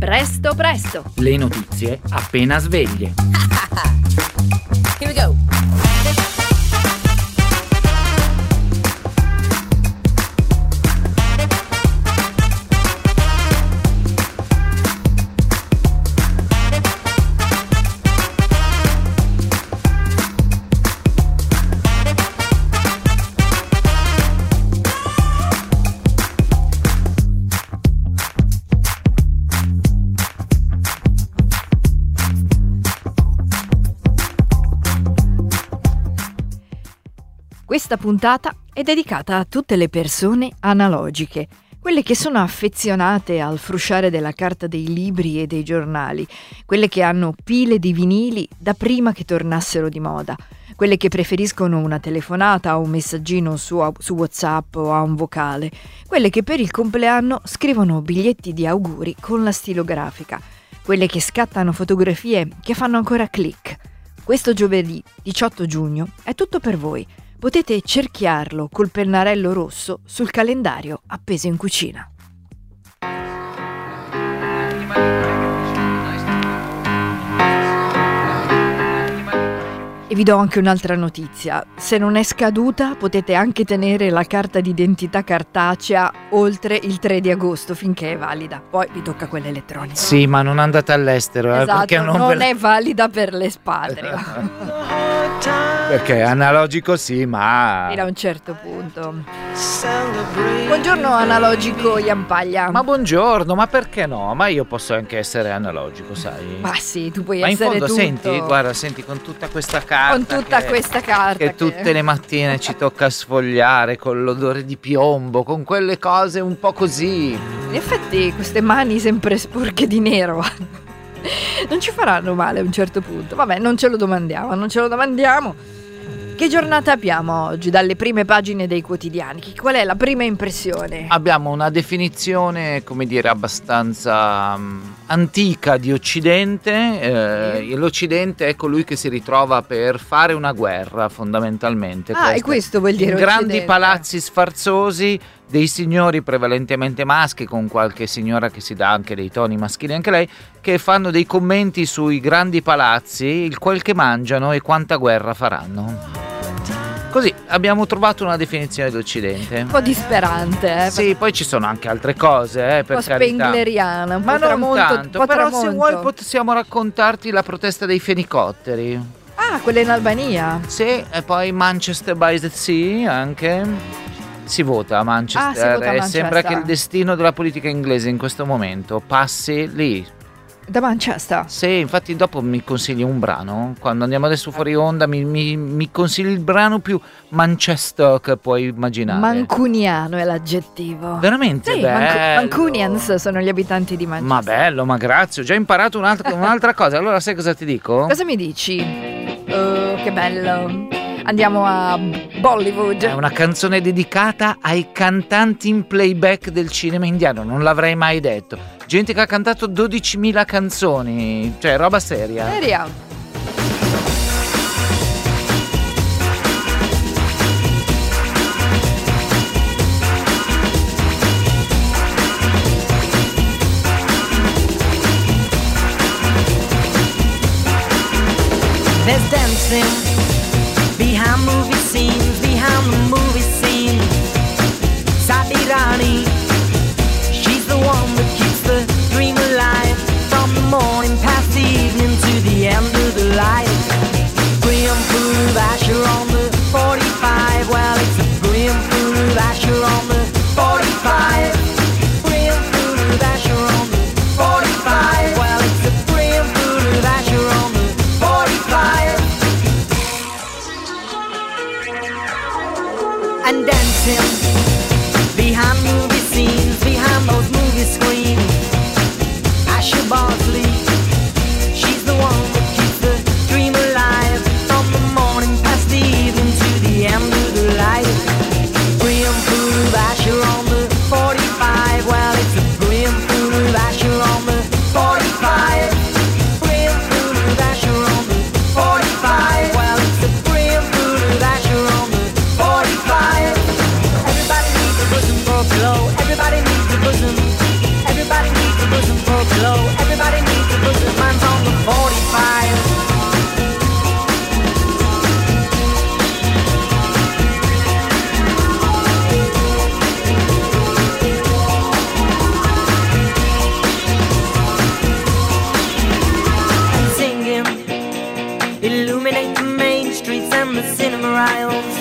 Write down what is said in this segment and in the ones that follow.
Presto, presto. Le notizie appena sveglie. Here we go. Questa puntata è dedicata a tutte le persone analogiche, quelle che sono affezionate al frusciare della carta dei libri e dei giornali, quelle che hanno pile di vinili da prima che tornassero di moda, quelle che preferiscono una telefonata o un messaggino su WhatsApp o a un vocale, quelle che per il compleanno scrivono biglietti di auguri con la stilografica, quelle che scattano fotografie che fanno ancora click. Questo giovedì 18 giugno è tutto per voi. Potete cerchiarlo col pennarello rosso sul calendario appeso in cucina. E vi do anche un'altra notizia. Se non è scaduta, potete anche tenere la carta d'identità cartacea oltre il 3 di agosto finché è valida. Poi vi tocca quella elettronica. Sì, ma non andate all'estero. Esatto, perché non è valida per l'espatrio. Perché è analogico sì, ma... Fino a un certo punto. Buongiorno analogico Iampaglia. Ma buongiorno, ma perché no? Ma io posso anche essere analogico, sai? Ma sì, tu puoi ma essere in fondo tutto. senti, guarda, senti con tutta questa carta. Con tutta questa carta. Che tutte le mattine ci tocca sfogliare con l'odore di piombo, con quelle cose un po' così. In effetti queste mani sempre sporche di nero non ci faranno male a un certo punto. Vabbè, non ce lo domandiamo. Che giornata abbiamo oggi dalle prime pagine dei quotidiani? Qual è la prima impressione? Abbiamo una definizione, come dire, abbastanza antica di Occidente. L'Occidente è colui che si ritrova per fare una guerra, fondamentalmente. E questo vuol dire grandi Occidente. Palazzi sfarzosi, dei signori prevalentemente maschi, con qualche signora che si dà anche dei toni maschili anche lei, che fanno dei commenti sui grandi palazzi, il quel che mangiano e quanta guerra faranno. Così abbiamo trovato una definizione d'Occidente. Un po' disperante, Sì, poi ci sono anche altre cose, per un po' carità. spengleriana, un Ma po' non tramonto, tanto, un po' però se tramonto. vuoi possiamo raccontarti la protesta dei fenicotteri. Quella in Albania. Sì, e poi Manchester by the Sea anche. Si vota a Manchester, Si vota a e Manchester. sembra che il destino della politica inglese in questo momento passi lì. Da Manchester. Sì, infatti dopo mi consigli un brano, quando andiamo adesso fuori onda mi consigli il brano più Manchester che puoi immaginare. Mancuniano è l'aggettivo. Veramente Sì, bello. Mancunians sono gli abitanti di Manchester. Ma bello, ma grazie, ho già imparato un'altra cosa. Allora sai cosa ti dico? Cosa mi dici? Che bello. Andiamo a Bollywood. È una canzone dedicata ai cantanti in playback del cinema indiano, non l'avrei mai detto. Gente che ha cantato 12.000 canzoni, cioè roba seria. Seria. There's dancing behind movie scenes, behind the movie scene. Sadi Rani, she's the one that keeps the dream alive. From the morning past the evening to the end of the light. Graham Food Asher on the 45. Well, it's a Graham Food Asher on the 45. Graham Food Asher on the 45. Well, it's a Graham Food Asher on the 45. And dancing behind movie scenes, behind those movie screens. Asher Bosley, she's the one that keeps the dream alive. From the morning past the evening to the end of the light. Graham Food Asher on the 45. Well, it's a Graham Food Asher on the 45. Graham Food Asher on the 45. Well, it's a Graham Food Asher on the 45. Everybody needs a rhythm for glow. cinema rails.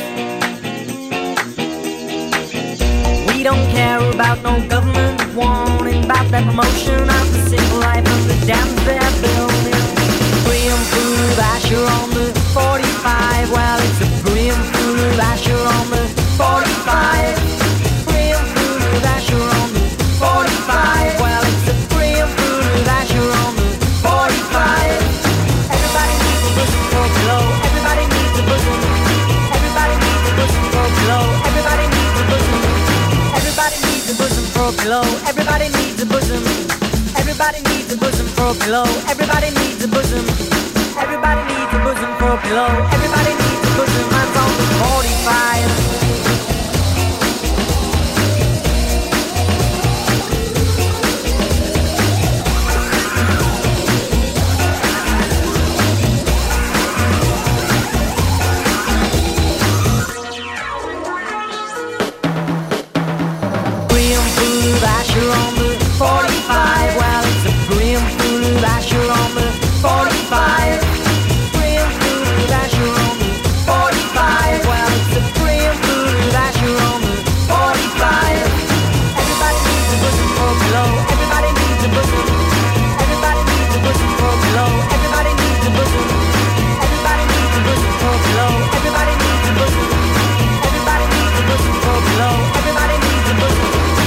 We don't care about no government warning about that promotion of the simple life of the dams they're building. Brim full of Asher on the 45. Well, it's a brim full of Asher on the 45. Brim full of Asher on the 45. Well, it's a brim full of Asher on the 45. Everybody needs a bosom for below. Everybody needs a bosom. Everybody needs a bosom for below. Everybody needs a bosom. Everybody needs a bosom for below. Everybody needs a bosom. Everybody needs a bosom for below. Everybody needs a bosom. Everybody needs a bosom for below. Everybody needs a bosom. I'm on the 45. Asher on the 45. Well, it's a brim full of Asher on the 45. Brim full of Asher on the 45. Well, it's a brim full of Asher on the 45. Everybody needs a bosom for below. Everybody needs a bosom. Everybody needs a bosom for below. Everybody needs a bosom. Everybody needs a bosom for below. Everybody needs a bosom. Everybody needs a bosom for below. Everybody needs a bosom.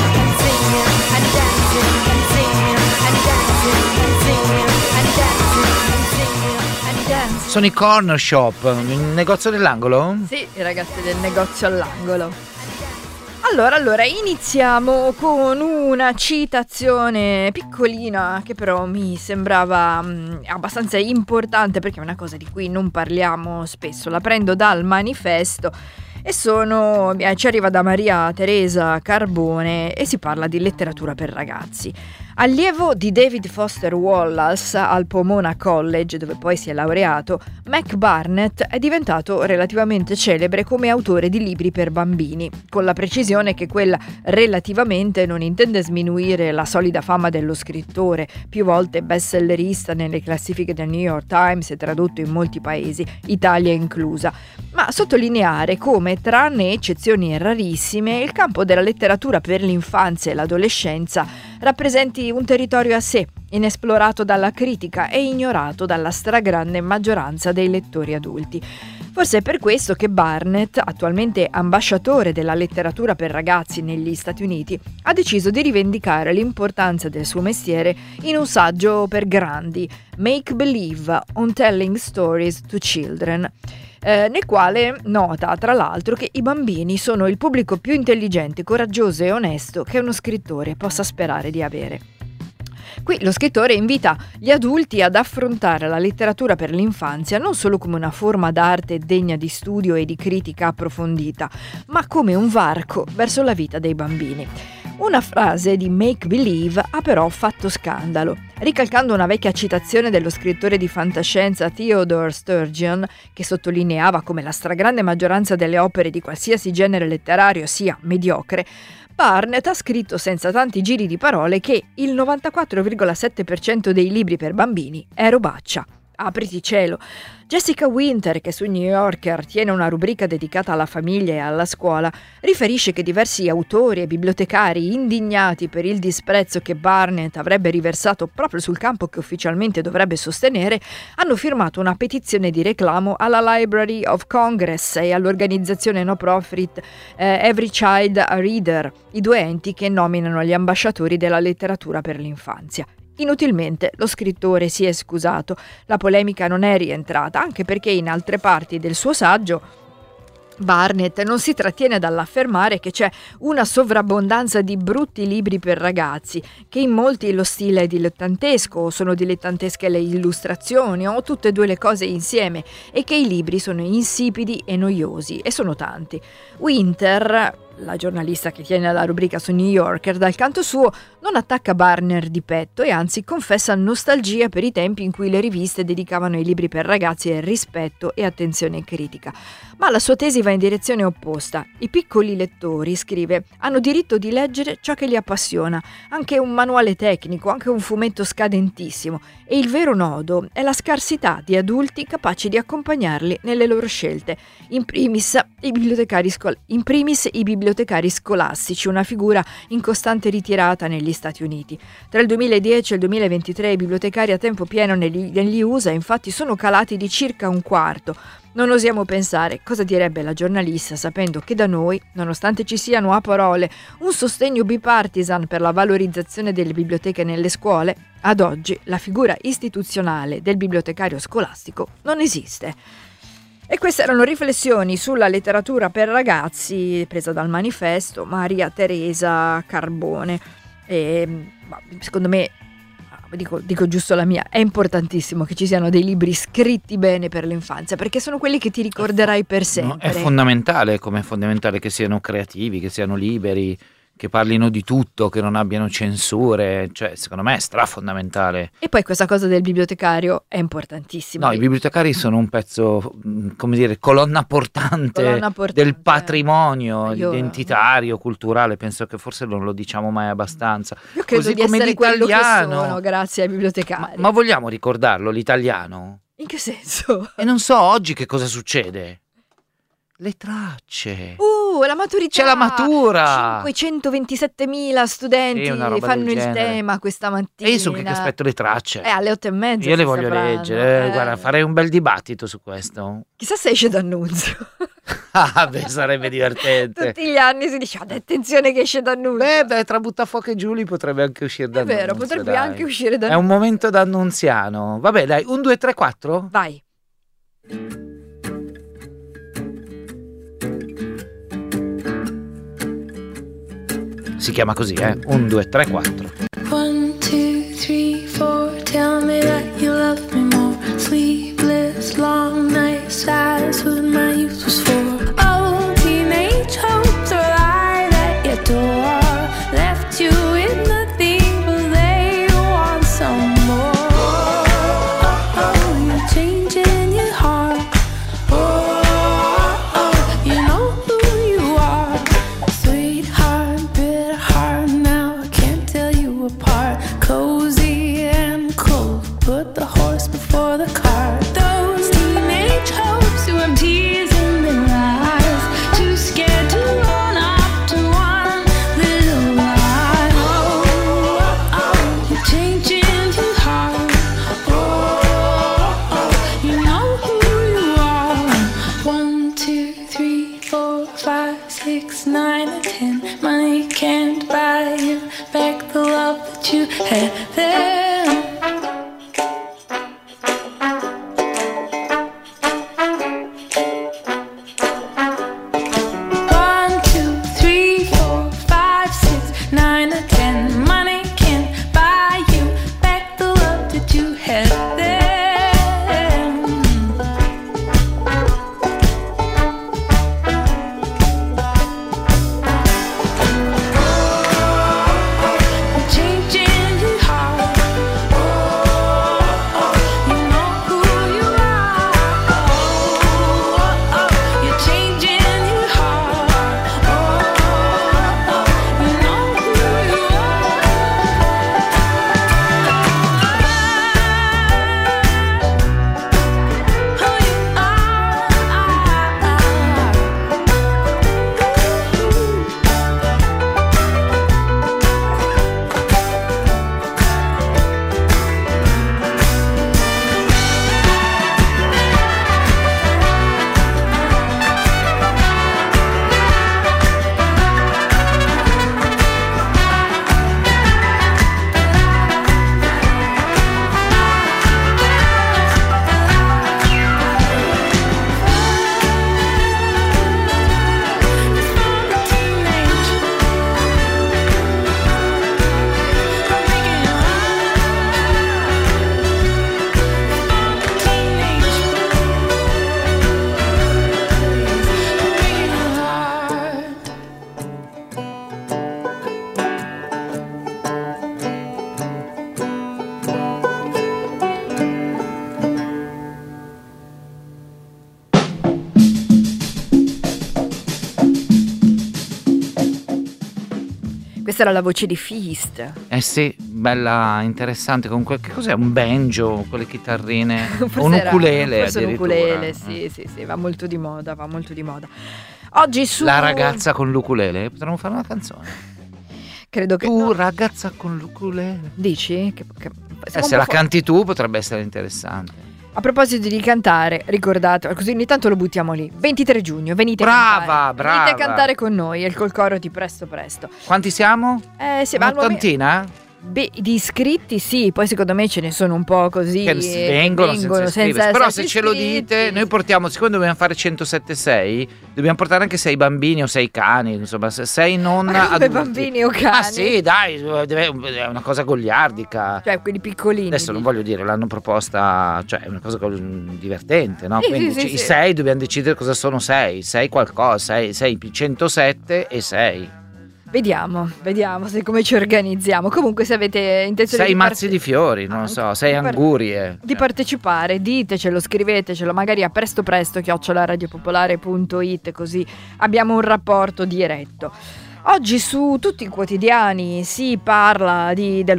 And dancing and singing and dancing and singing and dancing and singing and dancing. Sono i corner shop, il negozio dell'angolo? Sì, i ragazzi del negozio all'angolo. Allora, iniziamo con una citazione piccolina che però mi sembrava abbastanza importante perché è una cosa di cui non parliamo spesso. La prendo dal manifesto e ci arriva da Maria Teresa Carbone e si parla di letteratura per ragazzi. Allievo di David Foster Wallace al Pomona College, dove poi si è laureato, Mac Barnett è diventato relativamente celebre come autore di libri per bambini, con la precisione che quella relativamente non intende sminuire la solida fama dello scrittore, più volte bestsellerista nelle classifiche del New York Times e tradotto in molti paesi, Italia inclusa, ma sottolineare come, tranne eccezioni rarissime, il campo della letteratura per l'infanzia e l'adolescenza rappresenti un territorio a sé, inesplorato dalla critica e ignorato dalla stragrande maggioranza dei lettori adulti. Forse è per questo che Barnett, attualmente ambasciatore della letteratura per ragazzi negli Stati Uniti, ha deciso di rivendicare l'importanza del suo mestiere in un saggio per grandi, Make Believe on Telling Stories to Children, nel quale nota tra l'altro che i bambini sono il pubblico più intelligente, coraggioso e onesto che uno scrittore possa sperare di avere. Qui lo scrittore invita gli adulti ad affrontare la letteratura per l'infanzia non solo come una forma d'arte degna di studio e di critica approfondita, ma come un varco verso la vita dei bambini. Una frase di Make Believe ha però fatto scandalo. Ricalcando una vecchia citazione dello scrittore di fantascienza Theodore Sturgeon, che sottolineava come la stragrande maggioranza delle opere di qualsiasi genere letterario sia mediocre, Barnett ha scritto senza tanti giri di parole che il 94,7% dei libri per bambini è robaccia. Apriti cielo. Jessica Winter, che su New Yorker tiene una rubrica dedicata alla famiglia e alla scuola, riferisce che diversi autori e bibliotecari indignati per il disprezzo che Barnett avrebbe riversato proprio sul campo che ufficialmente dovrebbe sostenere, hanno firmato una petizione di reclamo alla Library of Congress e all'organizzazione no profit Every Child a Reader, i due enti che nominano gli ambasciatori della letteratura per l'infanzia. Inutilmente lo scrittore si è scusato, la polemica non è rientrata, anche perché in altre parti del suo saggio Barnett non si trattiene dall'affermare che c'è una sovrabbondanza di brutti libri per ragazzi, che in molti lo stile è dilettantesco, o sono dilettantesche le illustrazioni, o tutte e due le cose insieme, e che i libri sono insipidi e noiosi, e sono tanti. Winter la giornalista che tiene la rubrica su New Yorker, dal canto suo non attacca Barner di petto e anzi confessa nostalgia per i tempi in cui le riviste dedicavano ai libri per ragazzi rispetto e attenzione critica. Ma la sua tesi va in direzione opposta. I piccoli lettori, scrive, hanno diritto di leggere ciò che li appassiona, anche un manuale tecnico, anche un fumetto scadentissimo, e il vero nodo è la scarsità di adulti capaci di accompagnarli nelle loro scelte, in primis i bibliotecari scolastici, una figura in costante ritirata negli Stati Uniti. Tra il 2010 e il 2023 i bibliotecari a tempo pieno negli USA infatti sono calati di circa un quarto. Non osiamo pensare cosa direbbe la giornalista sapendo che da noi, nonostante ci siano a parole un sostegno bipartisan per la valorizzazione delle biblioteche nelle scuole, ad oggi la figura istituzionale del bibliotecario scolastico non esiste. E queste erano riflessioni sulla letteratura per ragazzi presa dal manifesto Maria Teresa Carbone. Secondo me, dico giusto la mia, è importantissimo che ci siano dei libri scritti bene per l'infanzia, perché sono quelli che ti ricorderai per sempre. È fondamentale, come è fondamentale che siano creativi, che siano liberi, che parlino di tutto, che non abbiano censure, cioè secondo me è strafondamentale. E poi questa cosa del bibliotecario è importantissima. No, i bibliotecari sono un pezzo, come dire, colonna portante del patrimonio identitario, culturale, penso che forse non lo diciamo mai abbastanza. Io credo così di come essere quello che l'italiano. sono, grazie ai bibliotecari. Ma vogliamo ricordarlo, l'italiano? In che senso? E non so oggi che cosa succede. Le tracce. La maturità. C'è la matura. 527.000 studenti fanno il tema questa mattina. E io sono che aspetto le tracce. Alle 8:30. Io le voglio leggere. Guarda, farei un bel dibattito su questo. Chissà se esce d'Annunzio. Beh, sarebbe divertente. Tutti gli anni si dice attenzione che esce d'Annunzio. Beh, tra Buttafuoco e Giuli potrebbe anche uscire d'Annunzio. È vero, potrebbe anche uscire d'Annunzio. È un momento d'annunziano. Vabbè, dai, 1, 2, 3, 4. Vai. Si chiama così, 1, 2, 3, 4. 1, 2, 3, 4. Tell me that you love me more. Sleepless, long nights, that's what my youth was for. Oh, teenage hopes are lied at your door. Left you with nothing, but they want some more. Oh, you're changing your heart. Oh, you know who you are. Sweetheart, bitter heart, now I can't tell you apart. Cozy and cold, put the horse before the cart. Those teenage hopes who I'm teasing their eyes, too scared to run up to one little lie. Oh, you're changing your heart. Oh, you know who you are. 1, 2, 3, 4, 5, 6, 9, and 10. Money can't buy you back the love that you had then. Changing your heart. Questa era la voce di Feast. Eh sì, bella, interessante. Con che cos'è? Un banjo, con le chitarrine, un ukulele forse un addirittura. ukulele, sì, va molto di moda, Oggi su La ragazza con l'ukulele, potremmo fare una canzone. Credo che Tu ragazza con l'ukulele. Dici? Se la canti tu potrebbe essere interessante. A proposito di cantare, ricordate, così ogni tanto lo buttiamo lì. 23 giugno, venite a Brava. Venite a cantare con noi, e il col coro di presto. Quanti siamo? Sì, ma Un'ottantina? di iscritti sì, poi secondo me ce ne sono un po' così Che vengono senza iscriversi. Però se essere ce lo iscritti. dite, noi portiamo, siccome dobbiamo fare 107,6, dobbiamo portare anche 6 bambini o 6 cani, insomma 6 non Ma come adulti. bambini o cani? Ah sì, dai, è una cosa goliardica. Cioè quelli piccolini. Adesso non voglio dire, l'hanno proposta, cioè è una cosa divertente, no? Sì, Quindi sì, i sì. 6 dobbiamo decidere cosa sono 6 qualcosa, 6 più 107 e 6. Vediamo se come ci organizziamo. Comunque se avete intenzione 6 mazzi di fiori, non lo so, 6 angurie. Di partecipare, ditecelo, scrivetecelo, magari a presto @radiopopolare.it, così abbiamo un rapporto diretto. Oggi su tutti i quotidiani si parla dello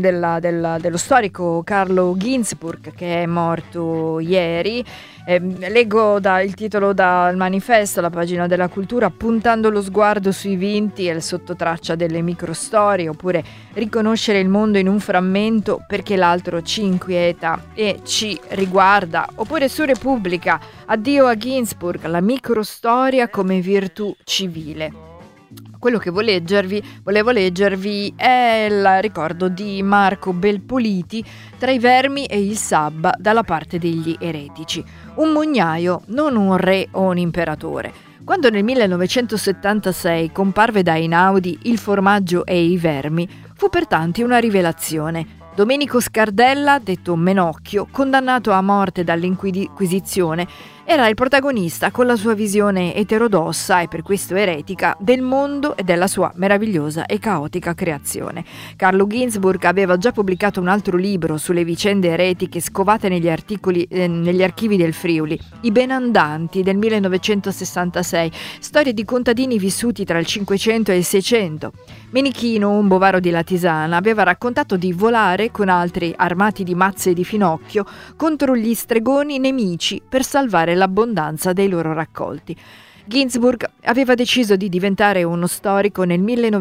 storico Carlo Ginzburg, che è morto ieri. Leggo il titolo dal manifesto, la pagina della cultura: puntando lo sguardo sui vinti e il sottotraccia delle microstorie, oppure riconoscere il mondo in un frammento perché l'altro ci inquieta e ci riguarda, oppure su Repubblica: addio a Ginzburg, la microstoria come virtù civile. Quello che volevo leggervi è il ricordo di Marco Belpoliti, Tra i vermi e il sabba dalla parte degli eretici. Un mugnaio, non un re o un imperatore. Quando nel 1976 comparve da Einaudi Il formaggio e i vermi, fu per tanti una rivelazione. Domenico Scardella, detto Menocchio, condannato a morte dall'Inquisizione, era il protagonista con la sua visione eterodossa e per questo eretica del mondo e della sua meravigliosa e caotica creazione. Carlo Ginzburg aveva già pubblicato un altro libro sulle vicende eretiche scovate negli archivi del Friuli, I Benandanti del 1966, storie di contadini vissuti tra il 500 e il 600. Menichino, un bovaro di Latisana, aveva raccontato di volare con altri armati di mazze e di finocchio contro gli stregoni nemici per salvare l'abbondanza dei loro raccolti. Ginzburg aveva deciso di diventare uno storico nel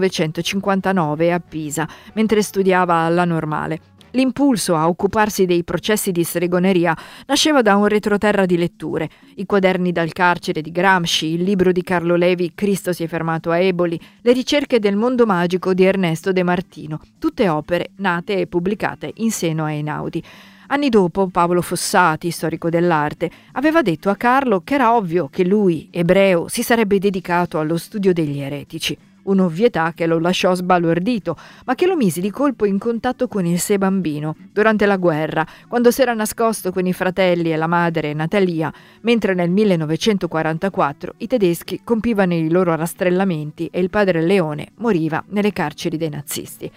1959 a Pisa, mentre studiava alla Normale. L'impulso a occuparsi dei processi di stregoneria nasceva da un retroterra di letture: i quaderni dal carcere di Gramsci, il libro di Carlo Levi Cristo si è fermato a Eboli, le ricerche del mondo magico di Ernesto De Martino, tutte opere nate e pubblicate in seno a Einaudi. Anni dopo, Paolo Fossati, storico dell'arte, aveva detto a Carlo che era ovvio che lui, ebreo, si sarebbe dedicato allo studio degli eretici. Un'ovvietà che lo lasciò sbalordito, ma che lo mise di colpo in contatto con il sé bambino, durante la guerra, quando si era nascosto con i fratelli e la madre Natalia, mentre nel 1944 i tedeschi compivano i loro rastrellamenti e il padre Leone moriva nelle carceri dei nazisti.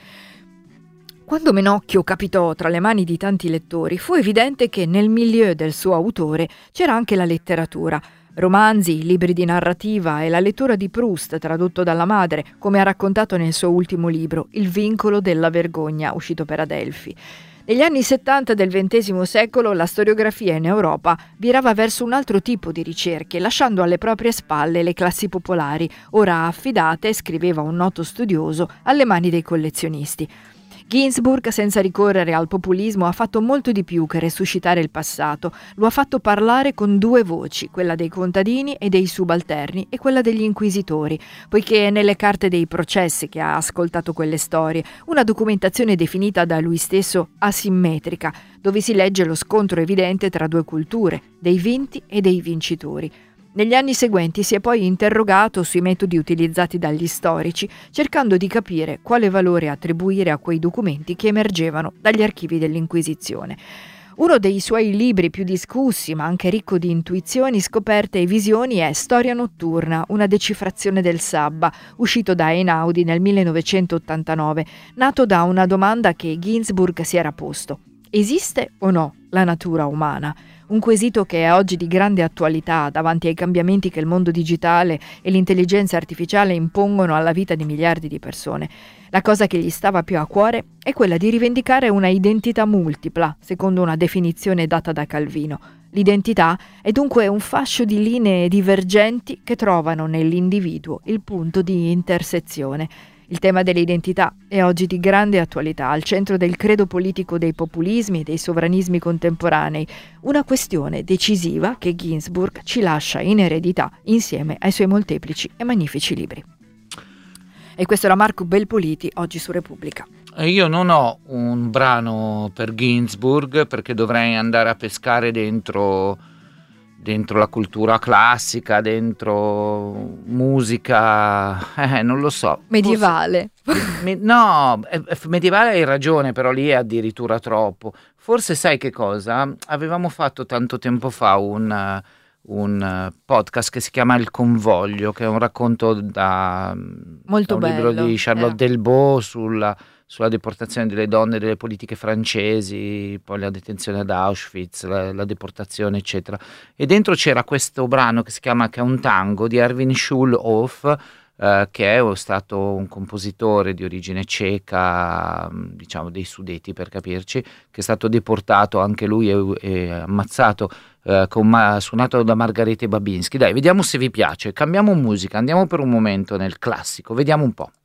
Quando Menocchio capitò tra le mani di tanti lettori, fu evidente che nel milieu del suo autore c'era anche la letteratura. Romanzi, libri di narrativa e la lettura di Proust, tradotto dalla madre, come ha raccontato nel suo ultimo libro, Il vincolo della vergogna, uscito per Adelphi. Negli anni 70 del XX secolo la storiografia in Europa virava verso un altro tipo di ricerche, lasciando alle proprie spalle le classi popolari, ora affidate, scriveva un noto studioso, alle mani dei collezionisti. Ginzburg, senza ricorrere al populismo, ha fatto molto di più che resuscitare il passato. Lo ha fatto parlare con due voci, quella dei contadini e dei subalterni e quella degli inquisitori, poiché è nelle carte dei processi che ha ascoltato quelle storie, una documentazione definita da lui stesso asimmetrica, dove si legge lo scontro evidente tra due culture, dei vinti e dei vincitori. Negli anni seguenti si è poi interrogato sui metodi utilizzati dagli storici, cercando di capire quale valore attribuire a quei documenti che emergevano dagli archivi dell'Inquisizione. Uno dei suoi libri più discussi, ma anche ricco di intuizioni, scoperte e visioni, è Storia notturna, una decifrazione del sabba, uscito da Einaudi nel 1989, nato da una domanda che Ginzburg si era posto: esiste o no la natura umana? Un quesito che è oggi di grande attualità davanti ai cambiamenti che il mondo digitale e l'intelligenza artificiale impongono alla vita di miliardi di persone. La cosa che gli stava più a cuore è quella di rivendicare una identità multipla, secondo una definizione data da Calvino. L'identità è dunque un fascio di linee divergenti che trovano nell'individuo il punto di intersezione. Il tema dell'identità è oggi di grande attualità, al centro del credo politico dei populismi e dei sovranismi contemporanei, una questione decisiva che Ginsburg ci lascia in eredità insieme ai suoi molteplici e magnifici libri. E questo era Marco Belpoliti, oggi su Repubblica. Io non ho un brano per Ginsburg perché dovrei andare a pescare dentro la cultura classica, dentro musica, non lo so. Medievale. No, medievale hai ragione, però lì è addirittura troppo. Forse sai che cosa? Avevamo fatto tanto tempo fa un podcast che si chiama Il Convoglio, che è un racconto da molto un bello, libro di Charlotte Delbo sulla deportazione delle donne, delle politiche francesi, poi la detenzione ad Auschwitz, la deportazione, eccetera. E dentro c'era questo brano che è un tango di Erwin Schulhoff, che è stato un compositore di origine ceca, diciamo dei Sudeti per capirci, che è stato deportato anche lui e ammazzato, suonato da Margarete Babinski. Dai, vediamo se vi piace. Cambiamo musica, andiamo per un momento nel classico, vediamo un po'.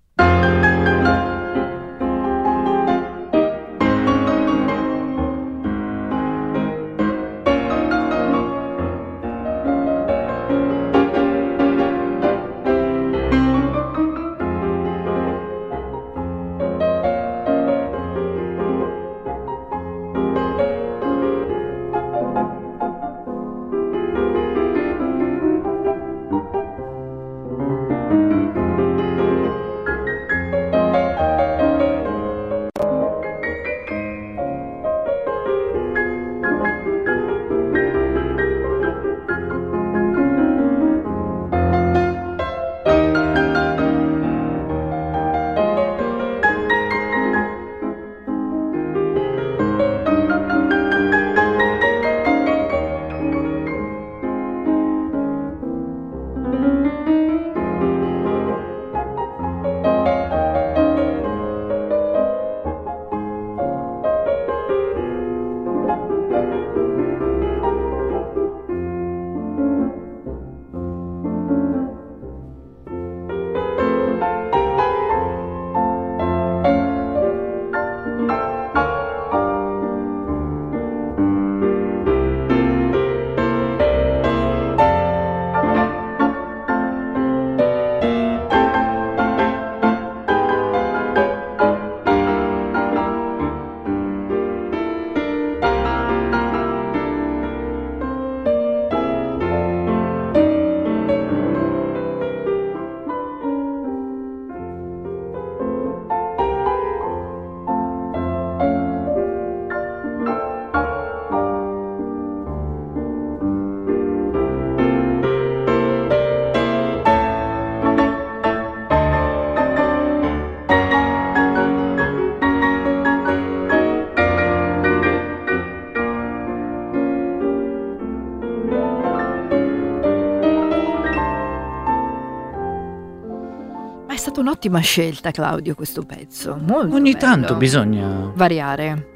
Un'ottima scelta, Claudio, questo pezzo. Molto Ogni bello. tanto bisogna variare.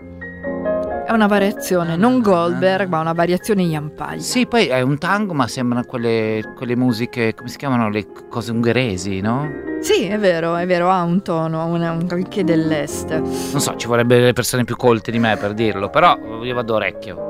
È una variazione, non Goldberg, ma una variazione Jampaglia. Sì, poi è un tango, ma sembrano quelle musiche, come si chiamano, le cose ungheresi, no? Sì, è vero, ha un tono, un qualche dell'est. Non so, ci vorrebbero le persone più colte di me per dirlo, però io vado orecchio.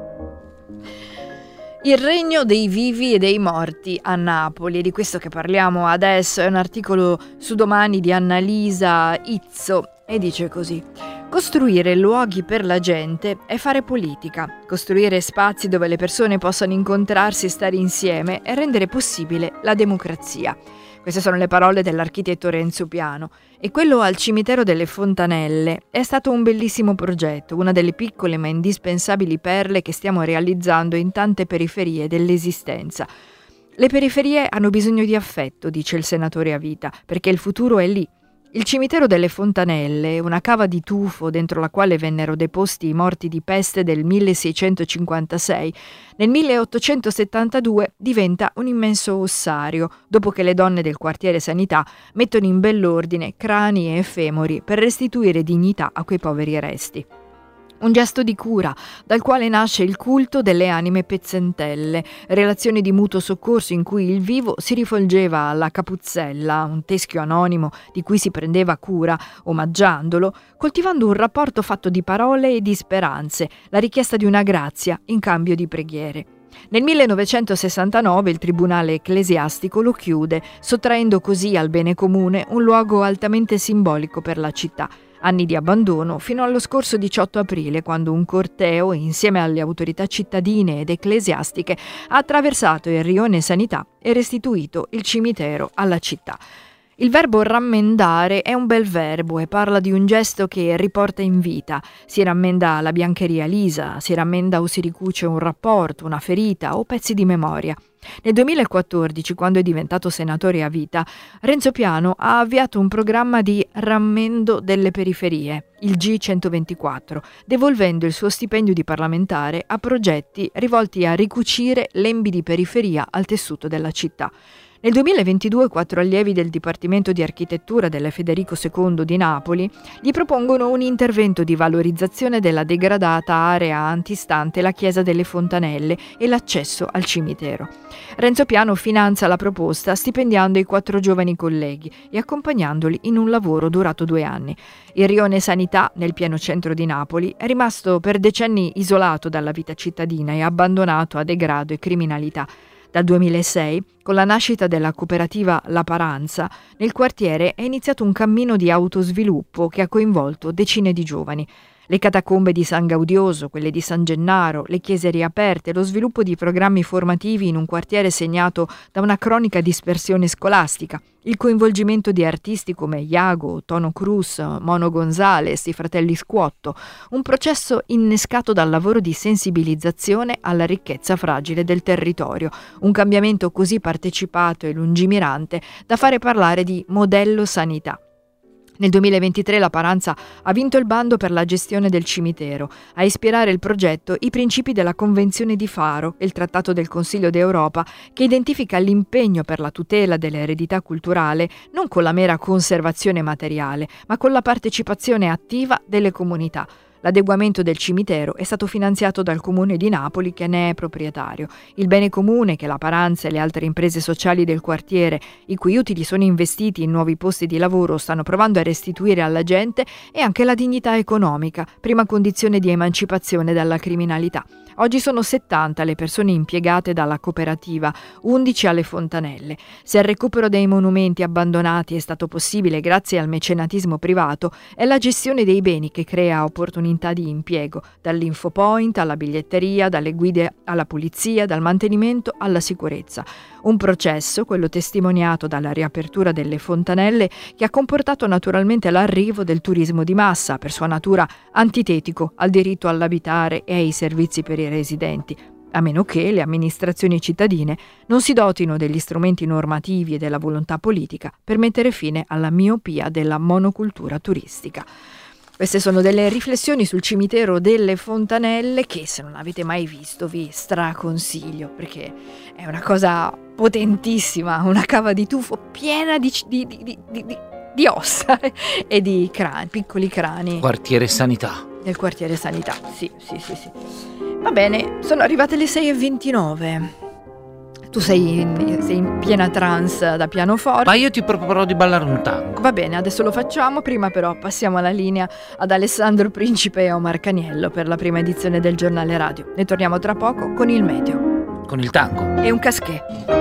Il regno dei vivi e dei morti a Napoli, è di questo che parliamo adesso, è un articolo su Domani di Annalisa Izzo e dice così: costruire luoghi per la gente è fare politica, costruire spazi dove le persone possano incontrarsi e stare insieme e rendere possibile la democrazia. Queste sono le parole dell'architetto Renzo Piano. E quello al cimitero delle Fontanelle è stato un bellissimo progetto, una delle piccole ma indispensabili perle che stiamo realizzando in tante periferie dell'esistenza. Le periferie hanno bisogno di affetto, dice il senatore a vita, perché il futuro è lì. Il cimitero delle Fontanelle, una cava di tufo dentro la quale vennero deposti i morti di peste del 1656, nel 1872 diventa un immenso ossario, dopo che le donne del quartiere Sanità mettono in bell'ordine crani e femori per restituire dignità a quei poveri resti. Un gesto di cura, dal quale nasce il culto delle anime pezzentelle, relazione di mutuo soccorso in cui il vivo si rivolgeva alla capuzzella, un teschio anonimo di cui si prendeva cura, omaggiandolo, coltivando un rapporto fatto di parole e di speranze, la richiesta di una grazia in cambio di preghiere. Nel 1969 il tribunale ecclesiastico lo chiude, sottraendo così al bene comune un luogo altamente simbolico per la città. Anni di abbandono fino allo scorso 18 aprile, quando un corteo, insieme alle autorità cittadine ed ecclesiastiche, ha attraversato il rione Sanità e restituito il cimitero alla città. Il verbo rammendare è un bel verbo e parla di un gesto che riporta in vita. Si rammenda la biancheria lisa, si rammenda o si ricuce un rapporto, una ferita o pezzi di memoria. Nel 2014, quando è diventato senatore a vita, Renzo Piano ha avviato un programma di rammendo delle periferie, il G124, devolvendo il suo stipendio di parlamentare a progetti rivolti a ricucire lembi di periferia al tessuto della città. Nel 2022 4 allievi del Dipartimento di Architettura della Federico II di Napoli gli propongono un intervento di valorizzazione della degradata area antistante la chiesa delle Fontanelle e l'accesso al cimitero. Renzo Piano finanzia la proposta stipendiando i 4 giovani colleghi e accompagnandoli in un lavoro durato 2 anni. Il rione Sanità, nel pieno centro di Napoli, è rimasto per decenni isolato dalla vita cittadina e abbandonato a degrado e criminalità. Dal 2006, con la nascita della cooperativa La Paranza, nel quartiere è iniziato un cammino di autosviluppo che ha coinvolto decine di giovani. Le catacombe di San Gaudioso, quelle di San Gennaro, le chiese riaperte, lo sviluppo di programmi formativi in un quartiere segnato da una cronica dispersione scolastica, il coinvolgimento di artisti come Iago, Tono Cruz, Mono Gonzales, i fratelli Squotto, un processo innescato dal lavoro di sensibilizzazione alla ricchezza fragile del territorio, un cambiamento così partecipato e lungimirante da fare parlare di modello sanità. Nel 2023 la Paranza ha vinto il bando per la gestione del cimitero. A ispirare il progetto i principi della Convenzione di Faro e il Trattato del Consiglio d'Europa, che identifica l'impegno per la tutela dell'eredità culturale non con la mera conservazione materiale, ma con la partecipazione attiva delle comunità. L'adeguamento del cimitero è stato finanziato dal Comune di Napoli, che ne è proprietario. Il bene comune che la Paranza e le altre imprese sociali del quartiere, i cui utili sono investiti in nuovi posti di lavoro, stanno provando a restituire alla gente è anche la dignità economica, prima condizione di emancipazione dalla criminalità. Oggi sono 70 le persone impiegate dalla cooperativa, 11 alle Fontanelle. Se il recupero dei monumenti abbandonati è stato possibile grazie al mecenatismo privato, è la gestione dei beni che crea opportunità di impiego, dall'infopoint alla biglietteria, dalle guide alla pulizia, dal mantenimento alla sicurezza. Un processo, quello testimoniato dalla riapertura delle Fontanelle, che ha comportato naturalmente l'arrivo del turismo di massa, per sua natura antitetico al diritto all'abitare e ai servizi per i residenti, a meno che le amministrazioni cittadine non si dotino degli strumenti normativi e della volontà politica per mettere fine alla miopia della monocultura turistica. Queste sono delle riflessioni sul cimitero delle Fontanelle che, se non avete mai visto, vi straconsiglio, perché è una cosa potentissima, una cava di tufo piena di ossa e di crani, piccoli crani. Quartiere Sanità. Del quartiere Sanità, sì. Va bene, sono arrivate le 6:29. Tu sei in piena trance da pianoforte. Ma io ti proporrò di ballare un tango. Va bene, adesso lo facciamo. Prima però passiamo alla linea ad Alessandro Principe e Omar Caniello per la prima edizione del Giornale Radio. Ne torniamo tra poco con il meteo. Con il tango. E un casquet.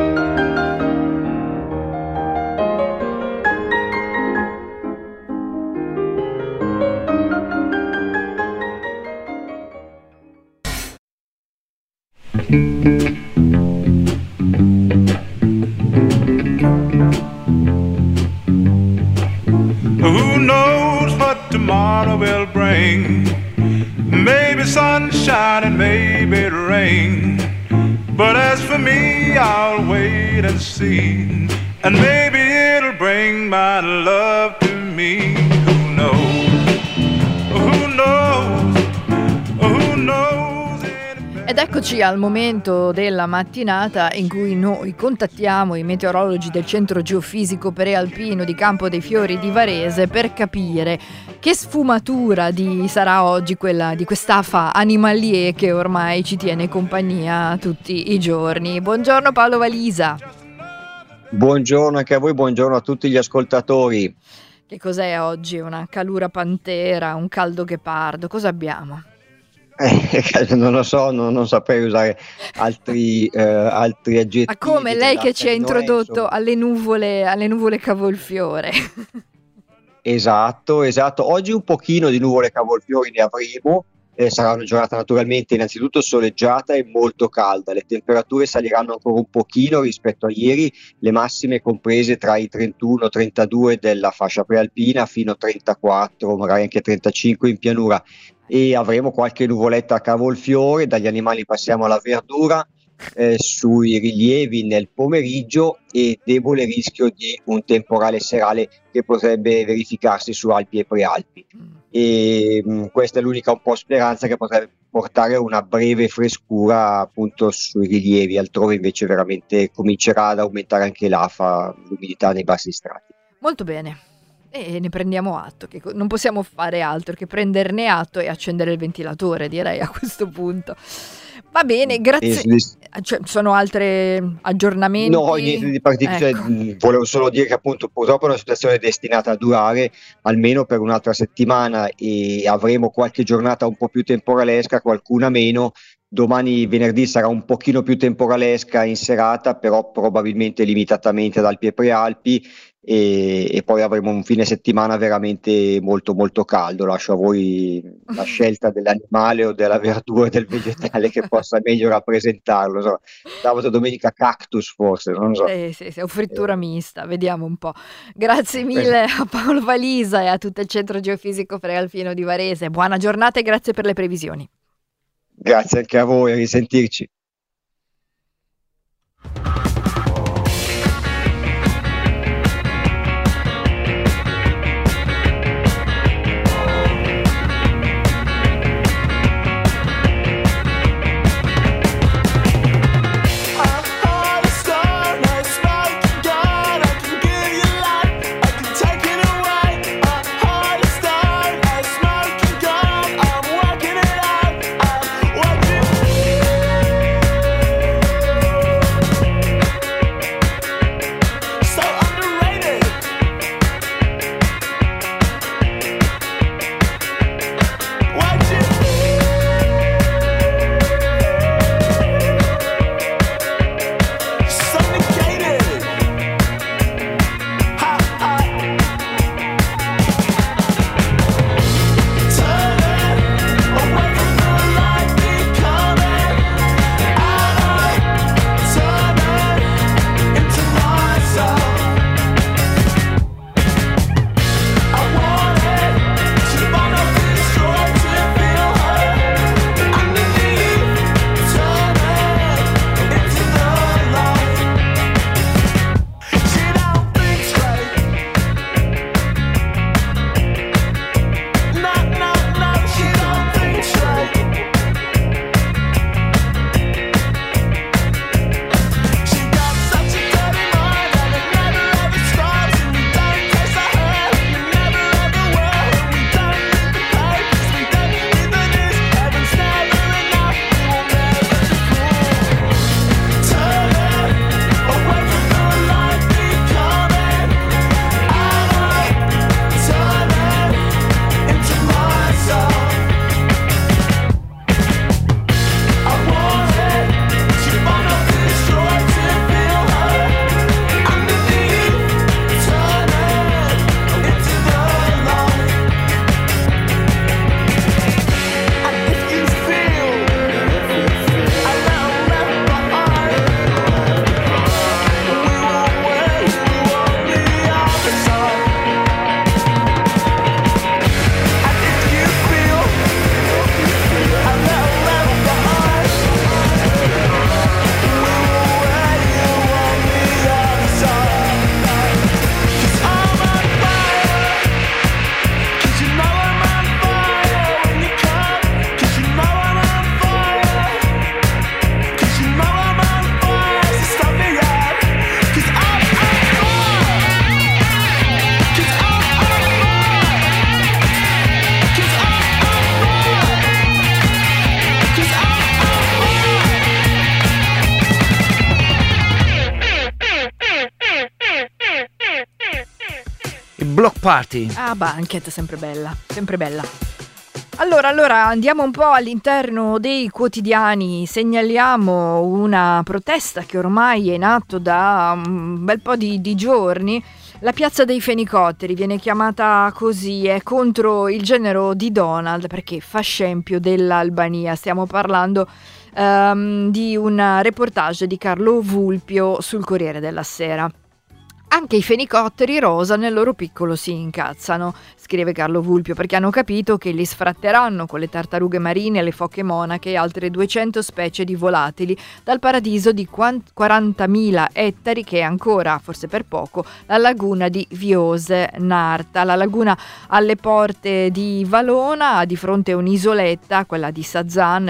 Who knows what tomorrow will bring? Maybe sunshine and maybe rain. But as for me, I'll wait and see. And maybe it'll bring my love to me. me. Who knows? Who knows? Who knows? Ed eccoci al momento della mattinata in cui noi contattiamo i meteorologi del Centro Geofisico Prealpino di Campo dei Fiori di Varese per capire che sfumatura sarà oggi quella di quest'afa animalier che ormai ci tiene compagnia tutti i giorni. Buongiorno Paolo Valisa. Buongiorno anche a voi, buongiorno a tutti gli ascoltatori. Che cos'è oggi? Una calura pantera, un caldo ghepardo? Cosa abbiamo? Non lo so, non saprei usare altri aggettivi. Ma come lei che ci ha introdotto alle nuvole cavolfiore. Esatto. Oggi un pochino di nuvole cavolfiori ne avremo. Sarà una giornata naturalmente innanzitutto soleggiata e molto calda. Le temperature saliranno ancora un pochino rispetto a ieri, le massime comprese tra i 31-32 della fascia prealpina fino a 34, magari anche 35 in pianura, e avremo qualche nuvoletta a cavolfiore. Dagli animali passiamo alla verdura, sui rilievi nel pomeriggio e debole rischio di un temporale serale che potrebbe verificarsi su Alpi e Prealpi. E questa è l'unica un po' speranza che potrebbe portare una breve frescura appunto sui rilievi, altrove invece veramente comincerà ad aumentare anche l'afa, l'umidità nei bassi strati. Molto bene, e ne prendiamo atto, che non possiamo fare altro che prenderne atto e accendere il ventilatore, direi a questo punto. Va bene, grazie. Cioè, sono altri aggiornamenti? No, niente di particolare. Ecco. Volevo solo dire che appunto purtroppo è una situazione destinata a durare almeno per un'altra settimana e avremo qualche giornata un po' più temporalesca, qualcuna meno. Domani venerdì sarà un pochino più temporalesca in serata, però probabilmente limitatamente ad Alpi e Prealpi, e poi avremo un fine settimana veramente molto molto caldo. Lascio a voi la scelta dell'animale o della verdura o del vegetale che possa meglio rappresentarlo. So, sabato domenica cactus forse, non so. Sì, o frittura mista, vediamo un po'. Grazie mille a Paolo Valisa e a tutto il Centro Geofisico Prealpino di Varese. Buona giornata e grazie per le previsioni. Grazie anche a voi, a risentirci. Block Party. Ah, Banquet, sempre bella, sempre bella. Allora, andiamo un po' all'interno dei quotidiani, segnaliamo una protesta che ormai è in atto da un bel po' di giorni. La piazza dei fenicotteri viene chiamata così, è contro il genero di Donald perché fa scempio dell'Albania. Stiamo parlando di un reportage di Carlo Vulpio sul Corriere della Sera. Anche i fenicotteri rosa nel loro piccolo si incazzano, scrive Carlo Vulpio, perché hanno capito che li sfratteranno con le tartarughe marine, le foche monache e altre 200 specie di volatili dal paradiso di 40.000 ettari che è ancora, forse per poco, la laguna di Viose Narta. La laguna alle porte di Valona, di fronte a un'isoletta, quella di Sazan,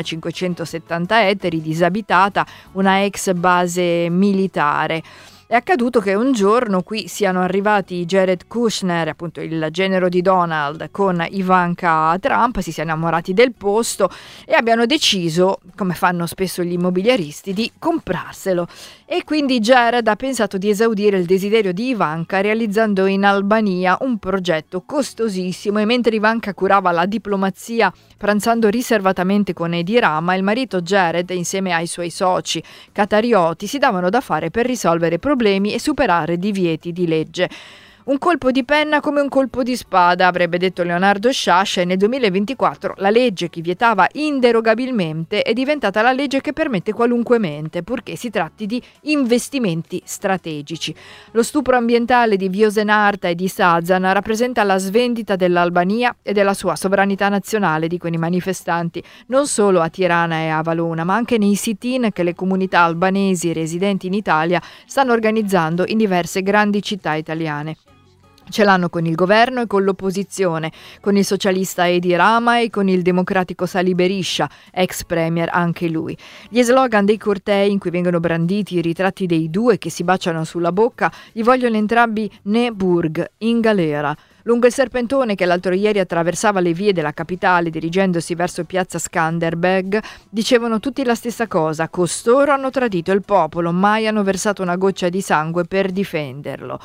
570 ettari, disabitata, una ex base militare. È accaduto che un giorno qui siano arrivati Jared Kushner, appunto il genero di Donald, con Ivanka Trump, si siano innamorati del posto e abbiano deciso, come fanno spesso gli immobiliaristi, di comprarselo. E quindi Jared ha pensato di esaudire il desiderio di Ivanka realizzando in Albania un progetto costosissimo, e mentre Ivanka curava la diplomazia pranzando riservatamente con Edi Rama, il marito Jared, insieme ai suoi soci qatarioti, si davano da fare per risolvere problemi e superare divieti di legge. Un colpo di penna come un colpo di spada, avrebbe detto Leonardo Sciascia, e nel 2024 la legge che vietava inderogabilmente è diventata la legge che permette qualunque mente, purché si tratti di investimenti strategici. Lo stupro ambientale di Viosenarta e di Sazan rappresenta la svendita dell'Albania e della sua sovranità nazionale, dicono i manifestanti, non solo a Tirana e a Valona, ma anche nei sit-in che le comunità albanesi residenti in Italia stanno organizzando in diverse grandi città italiane. Ce l'hanno con il governo e con l'opposizione, con il socialista Edi Rama e con il democratico Salih Berisha, ex premier anche lui. Gli slogan dei cortei in cui vengono branditi i ritratti dei due che si baciano sulla bocca li vogliono entrambi ne Burg, in galera. Lungo il serpentone che l'altro ieri attraversava le vie della capitale dirigendosi verso piazza Skanderbeg, dicevano tutti la stessa cosa: costoro hanno tradito il popolo, mai hanno versato una goccia di sangue per difenderlo.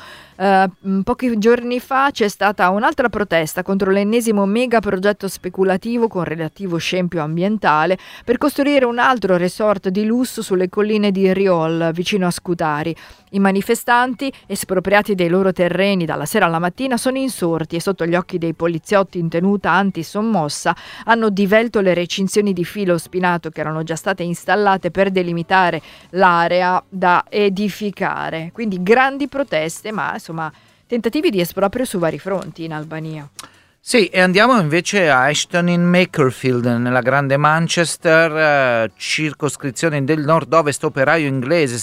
Pochi giorni fa c'è stata un'altra protesta contro l'ennesimo mega progetto speculativo con relativo scempio ambientale per costruire un altro resort di lusso sulle colline di Riol, vicino a Scutari. I manifestanti, espropriati dei loro terreni dalla sera alla mattina, sono insorti e sotto gli occhi dei poliziotti in tenuta anti-sommossa hanno divelto le recinzioni di filo spinato che erano già state installate per delimitare l'area da edificare. Quindi grandi proteste, ma insomma tentativi di esproprio su vari fronti in Albania. Sì, e andiamo invece a Ashton in Makerfield, nella grande Manchester, circoscrizione del nord-ovest operaio inglese,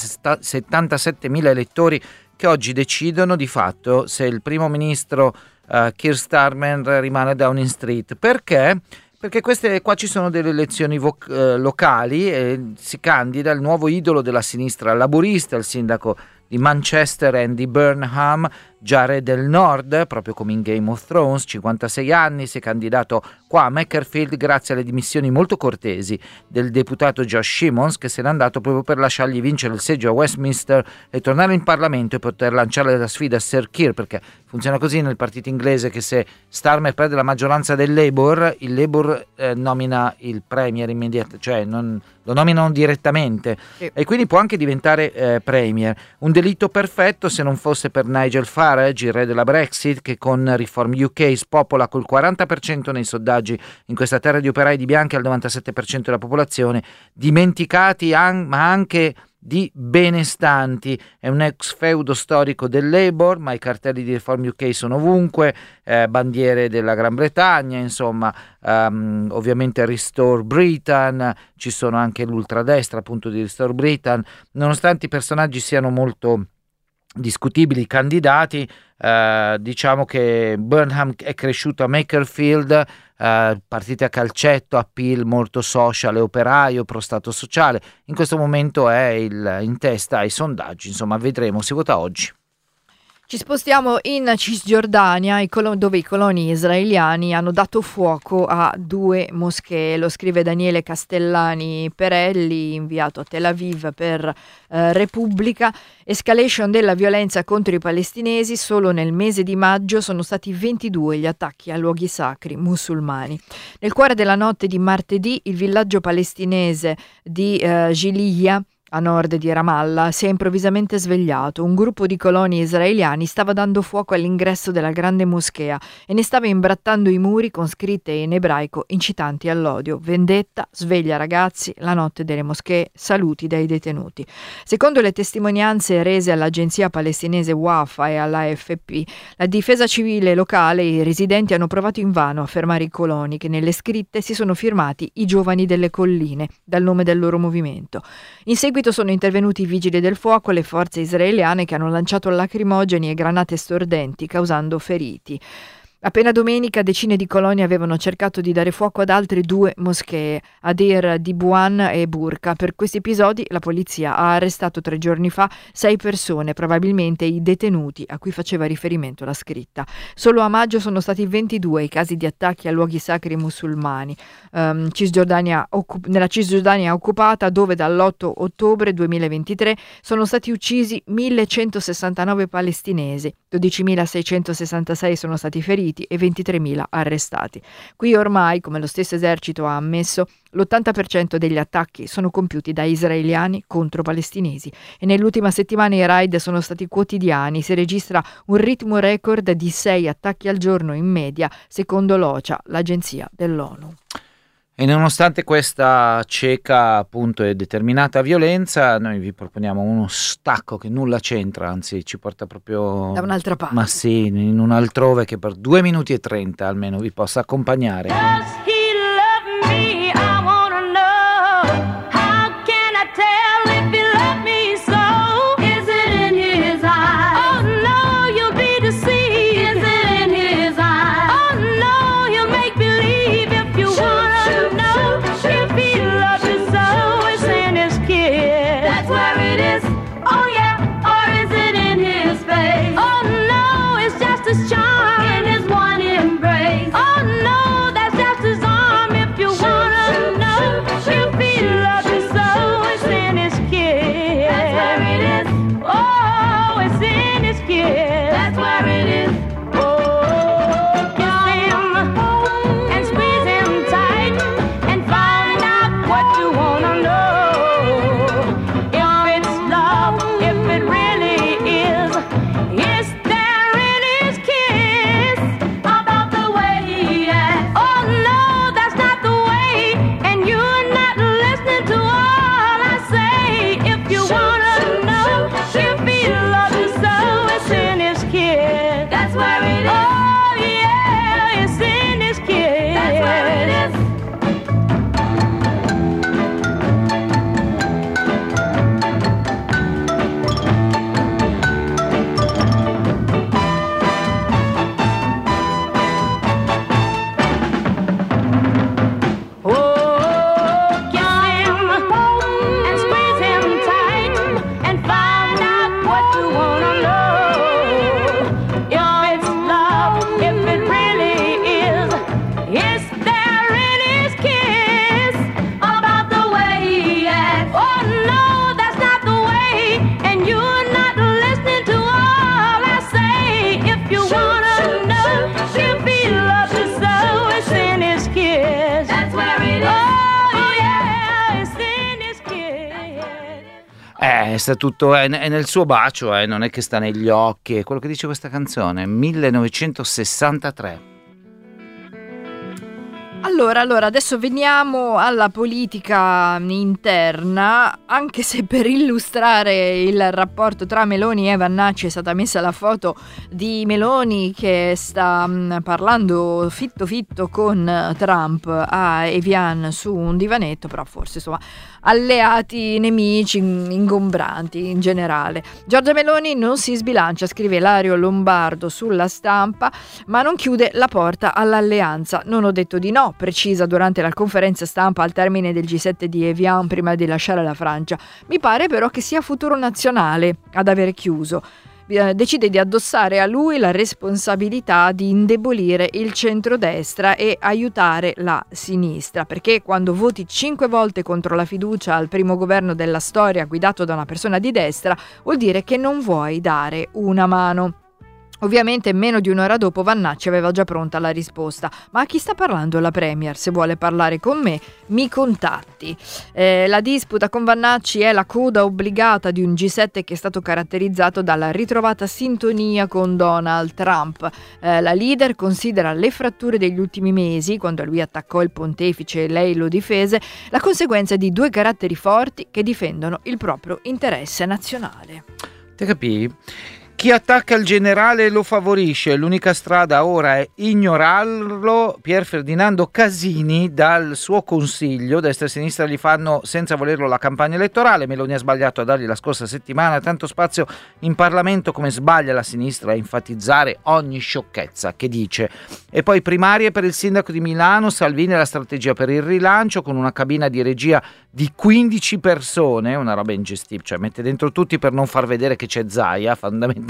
77.000 elettori che oggi decidono di fatto se il primo ministro Keir Starmer rimane a Downing Street. Perché? Perché qua ci sono delle elezioni locali e si candida il nuovo idolo della sinistra laburista, il sindaco di Manchester Andy Burnham, Jared del Nord, proprio come in Game of Thrones, 56 anni, si è candidato qua a Makerfield grazie alle dimissioni molto cortesi del deputato Josh Simmons, che se n'è andato proprio per lasciargli vincere il seggio a Westminster e tornare in Parlamento e poter lanciare la sfida a Sir Keir, perché funziona così nel partito inglese che se Starmer perde la maggioranza del Labour, il Labour nomina il premier immediato, cioè lo nominano direttamente, sì. E quindi può anche diventare premier. Un delitto perfetto se non fosse per Nigel Farage, il re della Brexit, che con Reform UK spopola col 40% nei sondaggi in questa terra di operai di bianchi al 97% della popolazione, dimenticati ma anche di benestanti. È un ex feudo storico del Labour, ma i cartelli di Reform UK sono ovunque, bandiere della Gran Bretagna, insomma, ovviamente Restore Britain, ci sono anche l'ultradestra appunto di Restore Britain. Nonostante i personaggi siano molto discutibili candidati, diciamo che Burnham è cresciuto a Makerfield, partite a calcetto, appeal molto social e operaio, pro stato sociale. In questo momento è in testa ai sondaggi, insomma vedremo, si vota oggi. Ci spostiamo in Cisgiordania, dove i coloni israeliani hanno dato fuoco a 2 moschee. Lo scrive Daniele Castellani Perelli, inviato a Tel Aviv per Repubblica. Escalation della violenza contro i palestinesi. Solo nel mese di maggio sono stati 22 gli attacchi a luoghi sacri musulmani. Nel cuore della notte di martedì, il villaggio palestinese di Giliyah, a nord di Ramallah, si è improvvisamente svegliato. Un gruppo di coloni israeliani stava dando fuoco all'ingresso della grande moschea e ne stava imbrattando i muri con scritte in ebraico incitanti all'odio. Vendetta, sveglia ragazzi, la notte delle moschee, saluti dai detenuti. Secondo le testimonianze rese all'agenzia palestinese Wafa e all'AFP, la difesa civile locale e i residenti hanno provato invano a fermare i coloni, che nelle scritte si sono firmati i giovani delle colline, dal nome del loro movimento. In seguito sono intervenuti i vigili del fuoco e le forze israeliane, che hanno lanciato lacrimogeni e granate stordenti, causando feriti. Appena domenica decine di coloni avevano cercato di dare fuoco ad altre 2 moschee, Adir di Buan e Burqa. Per questi episodi la polizia ha arrestato 3 giorni fa 6 persone, probabilmente i detenuti a cui faceva riferimento la scritta. Solo a maggio sono stati 22 i casi di attacchi a luoghi sacri musulmani. Nella Cisgiordania occupata, dove dall'8 ottobre 2023 sono stati uccisi 1169 palestinesi, 12.666 sono stati feriti e 23.000 arrestati. Qui ormai, come lo stesso esercito ha ammesso, l'80% degli attacchi sono compiuti da israeliani contro palestinesi e nell'ultima settimana i raid sono stati quotidiani. Si registra un ritmo record di 6 attacchi al giorno in media, secondo l'OCHA, l'agenzia dell'ONU. E nonostante questa cieca appunto e determinata violenza, noi vi proponiamo uno stacco che nulla c'entra, anzi ci porta proprio da un'altra parte. Ma sì, in un altrove che per 2 minuti e 30 almeno vi possa accompagnare. Does he love me? I wanna know. How can I tell if he loves me so? Is it in his eyes? Oh no, you'll be deceived. Is it in his eyes? Oh no, he'll make believe if you wanna know. If he loves you so, it's in his kiss. That's where it is. Oh yeah, or is it in his face? Oh no, it's just his charm in his one embrace. Oh no, that's just his arm. If you wanna know, if he loves you so, it's in his kiss. That's where it is. Oh, it's in his kiss. That's where it is. Oh, kiss him and squeeze him tight and find out what you wanna know. If it's love, if it really is there in his kiss about the way he acts? Oh no, that's not the way, and you're not listening to all I say. If you wanna know, if he loves you so, it's in his kiss. That's where it is. Oh yeah, it's in his kiss. That's where it is. Oh, kiss him and squeeze him tight and find out what you wanna know. If it's love, if it really is there in his kiss about the way he acts? Oh no, that's not the way, and you're not listening to all I say. If you wanna know, if he loves you so, it's in his kiss. That's where it is. Oh yeah, it's in his kiss. Sta tutto è nel suo bacio, non è che sta negli occhi, è quello che dice questa canzone, 1963. Allora, adesso veniamo alla politica interna, anche se per illustrare il rapporto tra Meloni e Vannacci è stata messa la foto di Meloni che sta parlando fitto con Trump a Evian su un divanetto, però forse insomma alleati, nemici, ingombranti in generale. Giorgia Meloni non si sbilancia, scrive Ilario Lombardo sulla Stampa, ma non chiude la porta all'alleanza. Non ho detto di no, precisa durante la conferenza stampa al termine del G7 di Evian prima di lasciare la Francia. Mi pare però che sia Futuro Nazionale ad avere chiuso. decide di addossare a lui la responsabilità di indebolire il centrodestra e aiutare la sinistra, perché quando voti 5 volte contro la fiducia al primo governo della storia guidato da una persona di destra, vuol dire che non vuoi dare una mano. Ovviamente meno di un'ora dopo Vannacci aveva già pronta la risposta. Ma a chi sta parlando la Premier? Se vuole parlare con me, mi contatti. La disputa con Vannacci è la coda obbligata di un G7 che è stato caratterizzato dalla ritrovata sintonia con Donald Trump. La leader considera le fratture degli ultimi mesi, quando lui attaccò il pontefice e lei lo difese, la conseguenza di due caratteri forti che difendono il proprio interesse nazionale. Te capì? Chi attacca il generale lo favorisce, l'unica strada ora è ignorarlo. Pier Ferdinando Casini dal suo consiglio, destra e sinistra gli fanno senza volerlo la campagna elettorale, Meloni ha sbagliato a dargli la scorsa settimana tanto spazio in Parlamento come sbaglia la sinistra a enfatizzare ogni sciocchezza che dice. E poi primarie per il sindaco di Milano, Salvini la strategia per il rilancio con una cabina di regia di 15 persone, una roba ingestibile, cioè mette dentro tutti per non far vedere che c'è Zaia, fondamentalmente.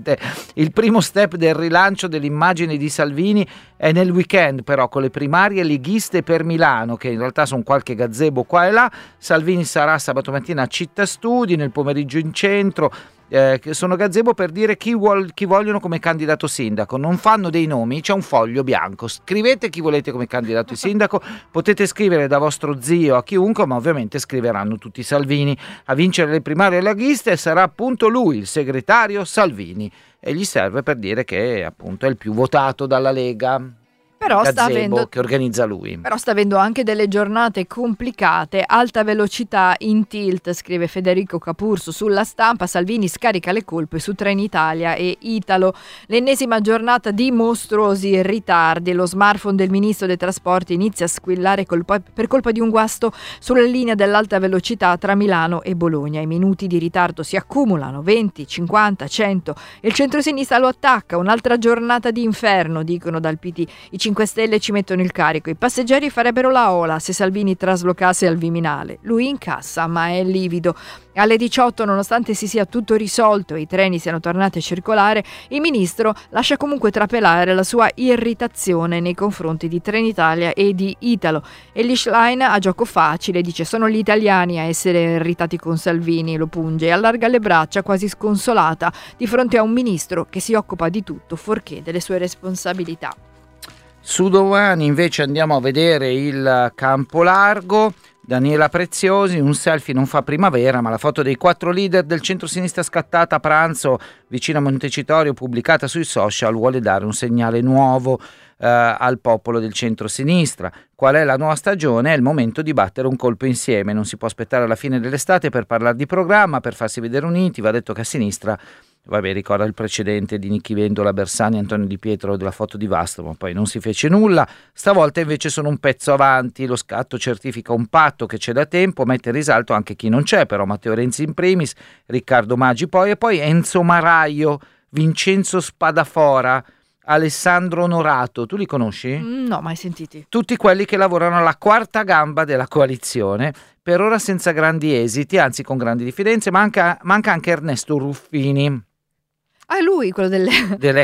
Il primo step del rilancio dell'immagine di Salvini è nel weekend, però con le primarie leghiste per Milano, che in realtà sono qualche gazebo qua e là. Salvini sarà sabato mattina a Città Studi, nel pomeriggio in centro. Sono gazebo per dire chi vogliono come candidato sindaco. Non fanno dei nomi, c'è un foglio bianco, scrivete chi volete come candidato sindaco, potete scrivere da vostro zio a chiunque, ma ovviamente scriveranno tutti Salvini. A vincere le primarie leghiste sarà appunto lui, il segretario Salvini, e gli serve per dire che appunto è il più votato dalla Lega. Però sta avendo, che organizza lui. Però sta avendo anche delle giornate complicate. Alta velocità in tilt, scrive Federico Capurso sulla Stampa. Salvini scarica le colpe su Trenitalia e Italo. L'ennesima giornata di mostruosi ritardi. Lo smartphone del ministro dei trasporti inizia a squillare per colpa di un guasto sulla linea dell'alta velocità tra Milano e Bologna. I minuti di ritardo si accumulano, 20, 50, 100. Il centrosinistra lo attacca. Un'altra giornata di inferno, dicono dal PT. I 5 Stelle ci mettono il carico. I passeggeri farebbero la ola se Salvini traslocasse al Viminale. Lui incassa, ma è livido. Alle 18, nonostante si sia tutto risolto e i treni siano tornati a circolare, il ministro lascia comunque trapelare la sua irritazione nei confronti di Trenitalia e di Italo. Elly Schlein, a gioco facile, dice: sono gli italiani a essere irritati con Salvini, lo punge e allarga le braccia quasi sconsolata di fronte a un ministro che si occupa di tutto fuorché delle sue responsabilità. Su Domani invece andiamo a vedere il campo largo. Daniela Preziosi, un selfie non fa primavera, ma la foto dei 4 leader del centro-sinistra scattata a pranzo vicino a Montecitorio, pubblicata sui social, vuole dare un segnale nuovo al popolo del centro-sinistra. Qual è la nuova stagione? È il momento di battere un colpo insieme, non si può aspettare alla fine dell'estate per parlare di programma, per farsi vedere uniti. Va detto che a sinistra, ricorda il precedente di Nichi Vendola, Bersani, Antonio Di Pietro della foto di Vasto, ma poi non si fece nulla. Stavolta invece sono un pezzo avanti, lo scatto certifica un patto che c'è da tempo, mette in risalto anche chi non c'è, però Matteo Renzi in primis, Riccardo Maggi e poi Enzo Maraio, Vincenzo Spadafora, Alessandro Onorato. Tu li conosci? No, mai sentiti. Tutti quelli che lavorano alla quarta gamba della coalizione, per ora senza grandi esiti, anzi con grandi diffidenze. Manca anche Ernesto Ruffini. Ah, è lui, quello delle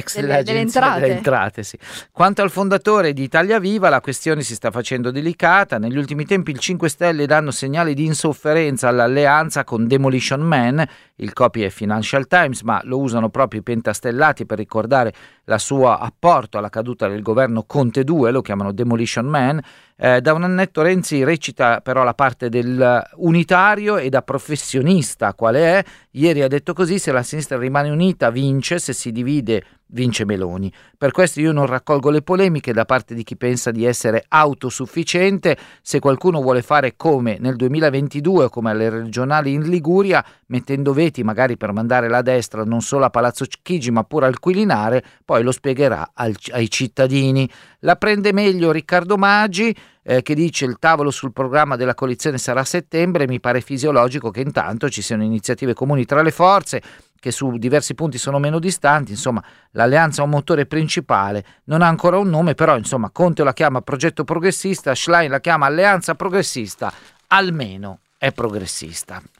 entrate, sì. Quanto al fondatore di Italia Viva, la questione si sta facendo delicata. Negli ultimi tempi il 5 Stelle danno segnali di insofferenza all'alleanza con Demolition Man. Il copy è Financial Times, ma lo usano proprio i pentastellati per ricordare la sua apporto alla caduta del governo Conte 2, lo chiamano Demolition Man. Da un annetto Renzi recita però la parte del unitario e da professionista quale è. Ieri ha detto così: se la sinistra rimane unita vince, se si divide vince Meloni. Per questo io non raccolgo le polemiche da parte di chi pensa di essere autosufficiente. Se qualcuno vuole fare come nel 2022 o come alle regionali in Liguria, mettendo veti magari per mandare la destra non solo a Palazzo Chigi ma pure al Quirinale, poi lo spiegherà ai cittadini. La prende meglio Riccardo Maggi, che dice: il tavolo sul programma della coalizione sarà a settembre. Mi pare fisiologico che intanto ci siano iniziative comuni tra le forze che su diversi punti sono meno distanti. Insomma, l'alleanza ha un motore principale, non ha ancora un nome, però insomma Conte la chiama progetto progressista, Schlein la chiama alleanza progressista, almeno è progressista.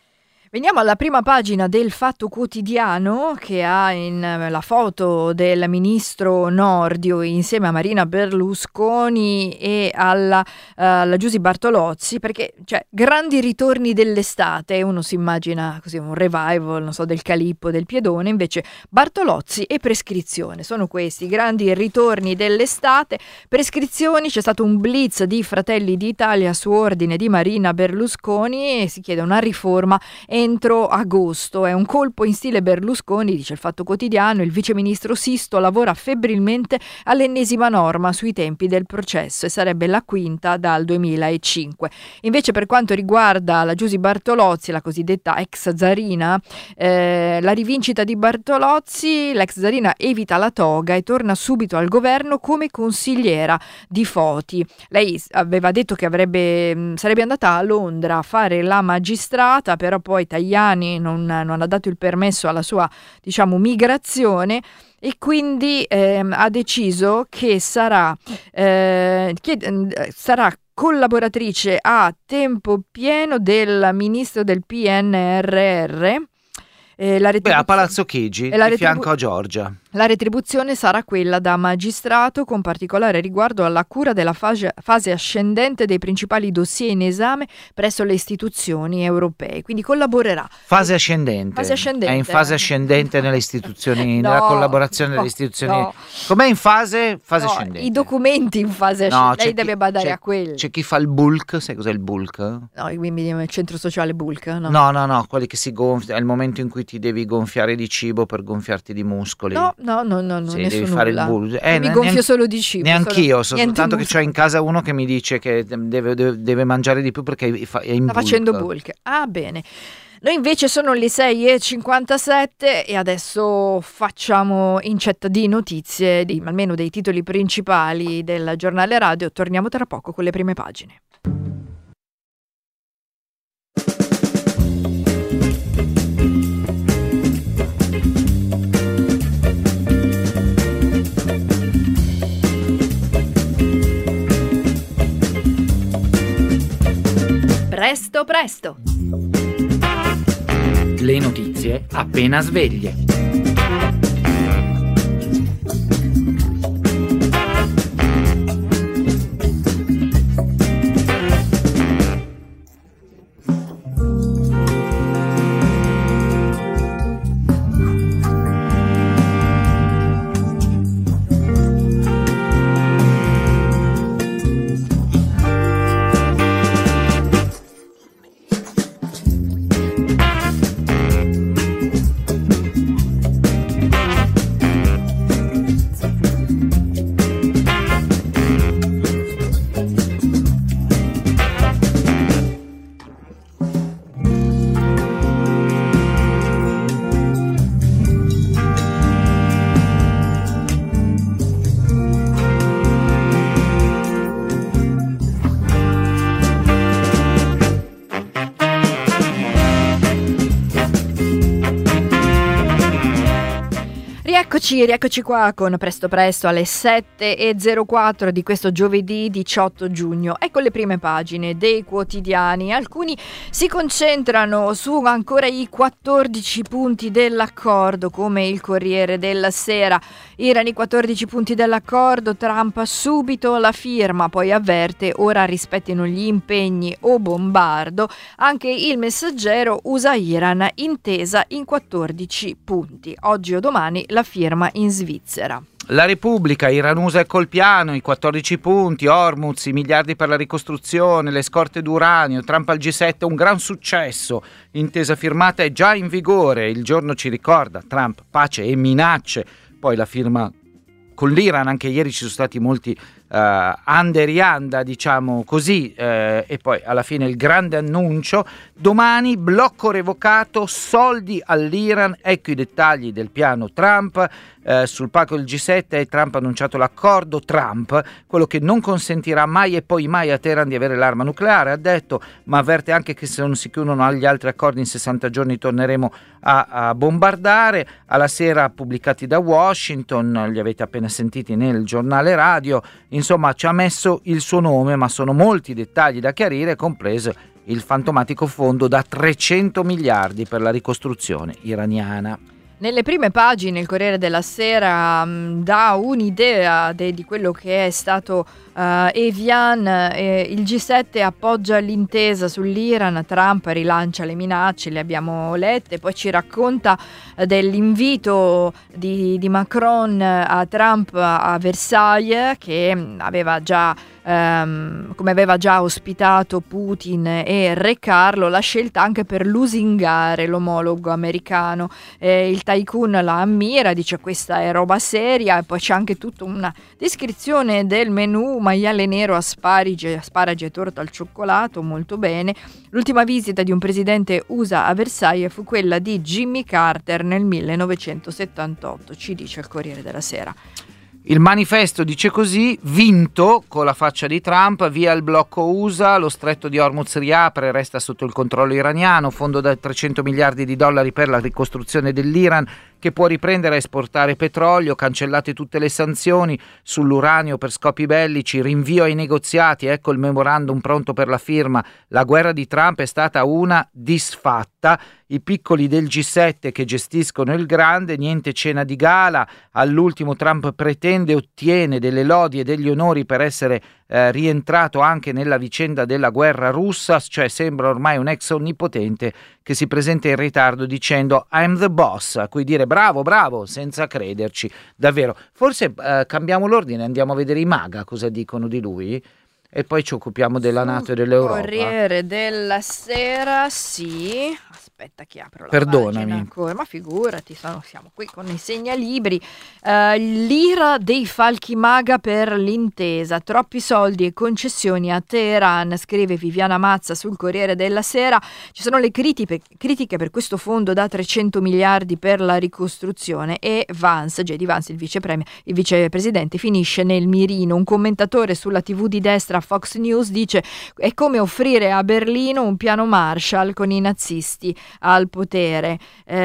Veniamo alla prima pagina del Fatto Quotidiano, che ha la foto del ministro Nordio insieme a Marina Berlusconi e alla Giusy Bartolozzi, perché grandi ritorni dell'estate, uno si immagina così un revival, non so, del Calippo, del Piedone, invece Bartolozzi e prescrizione, sono questi grandi ritorni dell'estate. Prescrizioni, c'è stato un blitz di Fratelli d'Italia su ordine di Marina Berlusconi e si chiede una riforma entro agosto. È un colpo in stile Berlusconi, dice il Fatto Quotidiano. Il viceministro Sisto lavora febbrilmente all'ennesima norma sui tempi del processo e sarebbe la quinta dal 2005. Invece per quanto riguarda la Giusy Bartolozzi, la cosiddetta ex Zarina, la rivincita di Bartolozzi, l'ex Zarina evita la toga e torna subito al governo come consigliera di Foti. Lei aveva detto che sarebbe andata a Londra a fare la magistrata, però poi Tajani non ha dato il permesso alla sua, migrazione, e quindi ha deciso che sarà collaboratrice a tempo pieno del ministro del PNRR. A Palazzo Chigi, di fianco a Giorgia. La retribuzione sarà quella da magistrato, con particolare riguardo alla cura della fase ascendente dei principali dossier in esame presso le istituzioni europee. Quindi collaborerà. Fase ascendente. È in fase ascendente nelle istituzioni, nella collaborazione delle istituzioni. No. Com'è in fase ascendente? I documenti in fase ascendente. Lei deve badare a quelli. C'è chi fa il bulk, sai cos'è il bulk? No, quindi il centro sociale bulk. No, quelli che si gonfiano, è il momento in cui ti devi gonfiare di cibo per gonfiarti di muscoli. No, sì, devi fare il bulk. Mi gonfio solo di cibo. Neanch'io, soltanto che c'ho in casa uno che mi dice che deve mangiare di più perché è in sta facendo bulk. Ah, bene. Noi invece sono le 6:57 e adesso facciamo incetta di notizie, almeno dei titoli principali del giornale radio. Torniamo tra poco con le prime pagine. Presto, presto! Le notizie appena sveglie. Rieccoci qua con Presto Presto alle 7:04 di questo giovedì 18 giugno. Ecco le prime pagine dei quotidiani. Alcuni si concentrano su ancora i 14 punti dell'accordo, come il Corriere della Sera. Erano i 14 punti dell'accordo, Trump subito la firma, poi avverte ora rispettino gli impegni o bombardo. Anche il Messaggero usa Iran, intesa in 14 punti. Oggi o domani la firma in Svizzera. La Repubblica, Iran USA è col piano, i 14 punti, Hormuz, i miliardi per la ricostruzione, le scorte d'uranio, Trump al G7, un gran successo, intesa firmata è già in vigore, il giorno ci ricorda, Trump, pace e minacce, poi la firma con l'Iran, anche ieri ci sono stati molti under yanda, diciamo così, e poi alla fine il grande annuncio, domani blocco revocato, soldi all'Iran, ecco i dettagli del piano Trump. Sul palco del G7 Trump ha annunciato l'accordo Trump, quello che non consentirà mai e poi mai a Teheran di avere l'arma nucleare, ha detto, ma avverte anche che se non si chiudono agli altri accordi in 60 giorni torneremo a bombardare. Alla sera pubblicati da Washington, li avete appena sentiti nel giornale radio, insomma ci ha messo il suo nome, ma sono molti dettagli da chiarire, compreso il fantomatico fondo da 300 miliardi per la ricostruzione iraniana. Nelle prime pagine il Corriere della Sera dà un'idea di quello che è stato Evian. Il G7 appoggia l'intesa sull'Iran, Trump rilancia le minacce, le abbiamo lette, poi ci racconta dell'invito di Macron a Trump a Versailles, che aveva già come aveva già ospitato Putin e Re Carlo, la scelta anche per lusingare l'omologo americano. Il tycoon la ammira, dice questa è roba seria, e poi c'è anche tutta una descrizione del menù: maiale nero, asparagi e torta al cioccolato, molto bene. L'ultima visita di un presidente USA a Versailles fu quella di Jimmy Carter nel 1978, ci dice il Corriere della Sera. Il manifesto dice così: vinto con la faccia di Trump, via il blocco USA, lo stretto di Hormuz riapre, resta sotto il controllo iraniano, fondo da 300 miliardi di dollari per la ricostruzione dell'Iran che può riprendere a esportare petrolio, cancellate tutte le sanzioni sull'uranio per scopi bellici, rinvio ai negoziati, ecco il memorandum pronto per la firma. La guerra di Trump è stata una disfatta, i piccoli del G7 che gestiscono il grande, niente cena di gala, all'ultimo Trump pretende e ottiene delle lodi e degli onori per essere rientrato anche nella vicenda della guerra russa, cioè sembra ormai un ex onnipotente che si presenta in ritardo dicendo I'm the boss, a cui dire bravo, senza crederci, davvero. Forse cambiamo l'ordine, andiamo a vedere i MAGA cosa dicono di lui e poi ci occupiamo della NATO e dell'Europa. Corriere della Sera, sì. Aspetta che apro la Perdonami. pagina ancora, ma figurati, siamo qui con i segnalibri. L'ira dei falchi MAGA per l'intesa, troppi soldi e concessioni a Teheran, scrive Viviana Mazza sul Corriere della Sera. Ci sono le critiche per questo fondo da 300 miliardi per la ricostruzione e Vance, J.D. Vance, il vicepresidente, finisce nel mirino. Un commentatore sulla TV di destra Fox News dice: è come offrire a Berlino un piano Marshall con i nazisti al potere,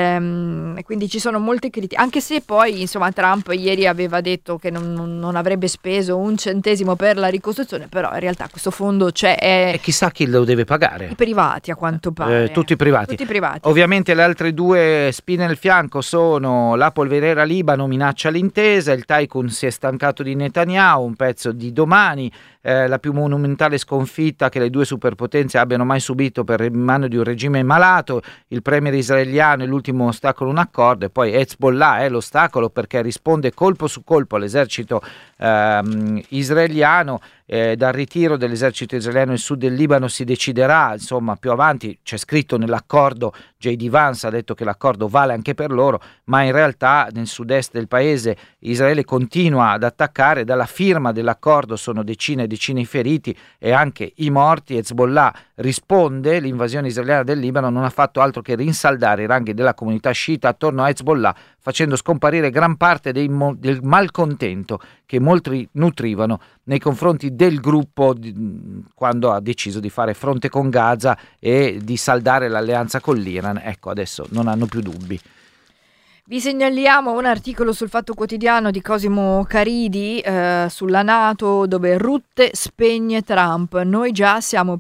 quindi ci sono molte critiche, anche se poi insomma Trump ieri aveva detto che non avrebbe speso un centesimo per la ricostruzione, però in realtà questo fondo c'è e chissà chi lo deve pagare. I privati, a quanto pare. Tutti privati. Ovviamente le altre due spine nel fianco sono la polveriera Libano minaccia l'intesa, il tycoon si è stancato di Netanyahu, un pezzo di Domani, la più monumentale sconfitta che le due superpotenze abbiano mai subito per mano di un regime malato, il premier israeliano è l'ultimo ostacolo un accordo, e poi Hezbollah è l'ostacolo perché risponde colpo su colpo all'esercito israeliano. Dal ritiro dell'esercito israeliano nel sud del Libano si deciderà, insomma, più avanti. C'è scritto nell'accordo, J.D. Vance ha detto che l'accordo vale anche per loro, ma in realtà nel sud-est del paese Israele continua ad attaccare. Dalla firma dell'accordo sono decine e decine i feriti e anche i morti. Hezbollah risponde, l'invasione israeliana del Libano non ha fatto altro che rinsaldare i ranghi della comunità sciita attorno a Hezbollah, facendo scomparire gran parte del malcontento che molti nutrivano nei confronti del gruppo quando ha deciso di fare fronte con Gaza e di saldare l'alleanza con l'Iran. Ecco, adesso non hanno più dubbi. Vi segnaliamo un articolo sul Fatto Quotidiano di Cosimo Caridi sulla NATO, dove Rutte spegne Trump. Noi già siamo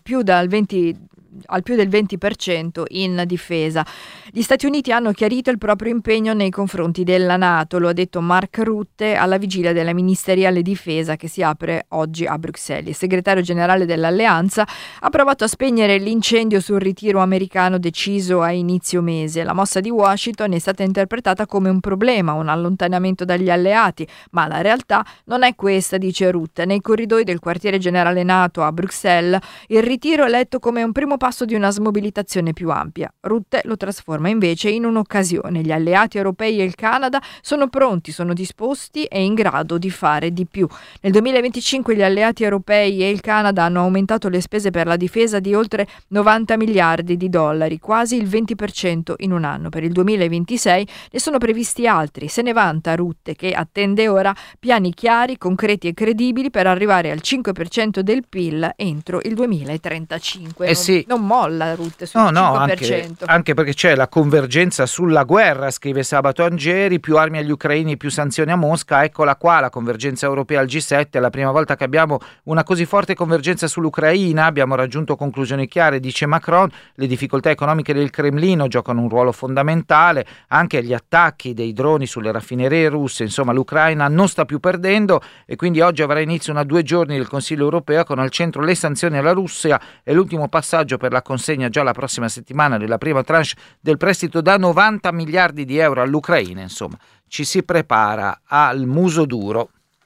al più del 20% in difesa. Gli Stati Uniti hanno chiarito il proprio impegno nei confronti della NATO, lo ha detto Mark Rutte alla vigilia della ministeriale difesa che si apre oggi a Bruxelles. Il segretario generale dell'alleanza ha provato a spegnere l'incendio sul ritiro americano deciso a inizio mese. La mossa di Washington è stata interpretata come un problema, un allontanamento dagli alleati, ma la realtà non è questa, dice Rutte. Nei corridoi del quartiere generale NATO a Bruxelles il ritiro è letto come un primo passo di una smobilitazione più ampia. Rutte lo trasforma invece in un'occasione. Gli alleati europei e il Canada sono pronti, sono disposti e in grado di fare di più. Nel 2025 gli alleati europei e il Canada hanno aumentato le spese per la difesa di oltre 90 miliardi di dollari, quasi il 20% in un anno. Per il 2026 ne sono previsti altri. Se ne vanta Rutte, che attende ora piani chiari, concreti e credibili per arrivare al 5% del PIL entro il 2035. Sì. Non non molla, Rutte, sul No, 5%. anche perché c'è la convergenza sulla guerra, scrive Sabato Angeri, più armi agli ucraini, più sanzioni a Mosca, eccola qua la convergenza europea al G7, è la prima volta che abbiamo una così forte convergenza sull'Ucraina, abbiamo raggiunto conclusioni chiare, dice Macron, le difficoltà economiche del Cremlino giocano un ruolo fondamentale, anche gli attacchi dei droni sulle raffinerie russe, insomma l'Ucraina non sta più perdendo e quindi oggi avrà inizio una 2 giorni del Consiglio europeo con al centro le sanzioni alla Russia e l'ultimo passaggio per la consegna già la prossima settimana della prima tranche del prestito da 90 miliardi di euro all'Ucraina, insomma ci si prepara al muso duro.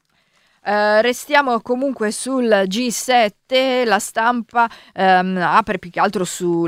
Restiamo comunque sul G7, la stampa apre più che altro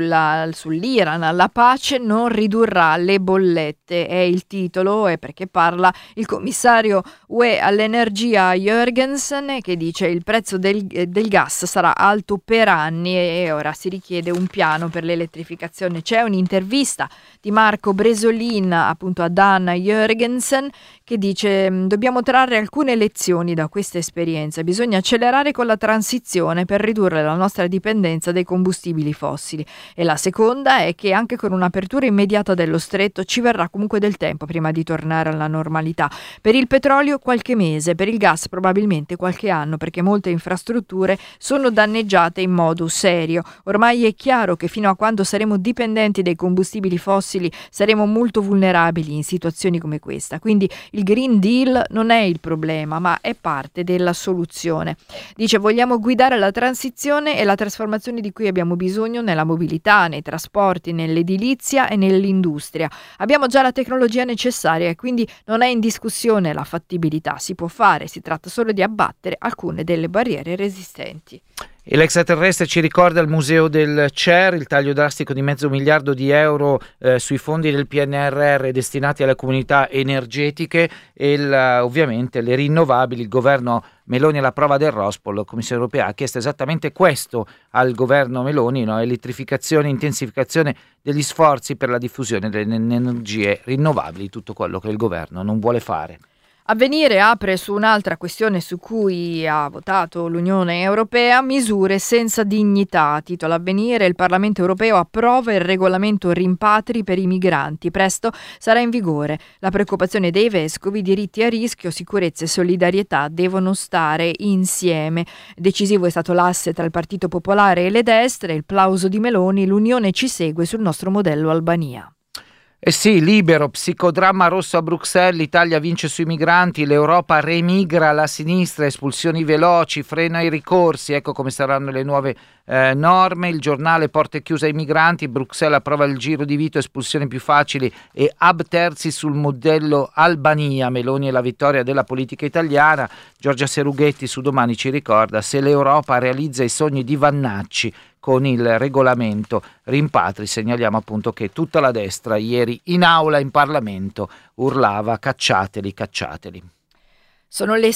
sull'Iran, la pace non ridurrà le bollette, è il titolo, e perché parla il commissario UE all'energia Jørgensen che dice il prezzo del gas sarà alto per anni e ora si richiede un piano per l'elettrificazione. C'è un'intervista di Marco Bresolin appunto a Dan Jørgensen che dice dobbiamo trarre alcune lezioni da questa esperienza, bisogna accelerare con la transizione per ridurre la nostra dipendenza dai combustibili fossili e la seconda è che anche con un'apertura immediata dello stretto ci verrà comunque del tempo prima di tornare alla normalità. Per il petrolio qualche mese, per il gas probabilmente qualche anno perché molte infrastrutture sono danneggiate in modo serio. Ormai è chiaro che fino a quando saremo dipendenti dai combustibili fossili saremo molto vulnerabili in situazioni come questa, quindi il Green Deal non è il problema ma è parte della soluzione. Dice vogliamo guidare la transizione e la trasformazione di cui abbiamo bisogno nella mobilità, nei trasporti, nell'edilizia e nell'industria. Abbiamo già la tecnologia necessaria e quindi non è in discussione la fattibilità, si può fare, si tratta solo di abbattere alcune delle barriere resistenti. E l'extraterrestre ci ricorda il museo del CER, il taglio drastico di $500 miliardi sui fondi del PNRR destinati alle comunità energetiche e ovviamente le rinnovabili. Il governo Meloni alla prova del Rospo, la Commissione europea ha chiesto esattamente questo al governo Meloni, no? Elettrificazione, intensificazione degli sforzi per la diffusione delle energie rinnovabili, tutto quello che il governo non vuole fare. Avvenire apre su un'altra questione su cui ha votato l'Unione Europea, misure senza dignità. Titola Avvenire, il Parlamento Europeo approva il regolamento rimpatri per i migranti. Presto sarà in vigore. La preoccupazione dei vescovi, diritti a rischio, sicurezza e solidarietà devono stare insieme. Decisivo è stato l'asse tra il Partito Popolare e le destre, il plauso di Meloni, l'Unione ci segue sul nostro modello Albania. Eh sì, libero, psicodramma rosso a Bruxelles, l'Italia vince sui migranti, l'Europa remigra alla sinistra, espulsioni veloci, frena i ricorsi, ecco come saranno le nuove norme, il giornale porte chiuse ai migranti, Bruxelles approva il giro di vito, espulsioni più facili e hub terzi sul modello Albania, Meloni e la vittoria della politica italiana, Giorgia Serughetti su Domani ci ricorda se l'Europa realizza i sogni di Vannacci con il regolamento rimpatri, segnaliamo appunto che tutta la destra ieri in aula in Parlamento urlava cacciateli, cacciateli. Sono le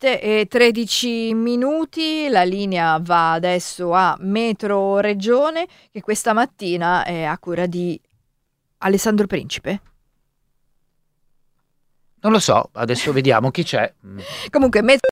7:13, la linea va adesso a Metro Regione che questa mattina è a cura di Alessandro Principe. Non lo so, adesso vediamo chi c'è. Comunque Metro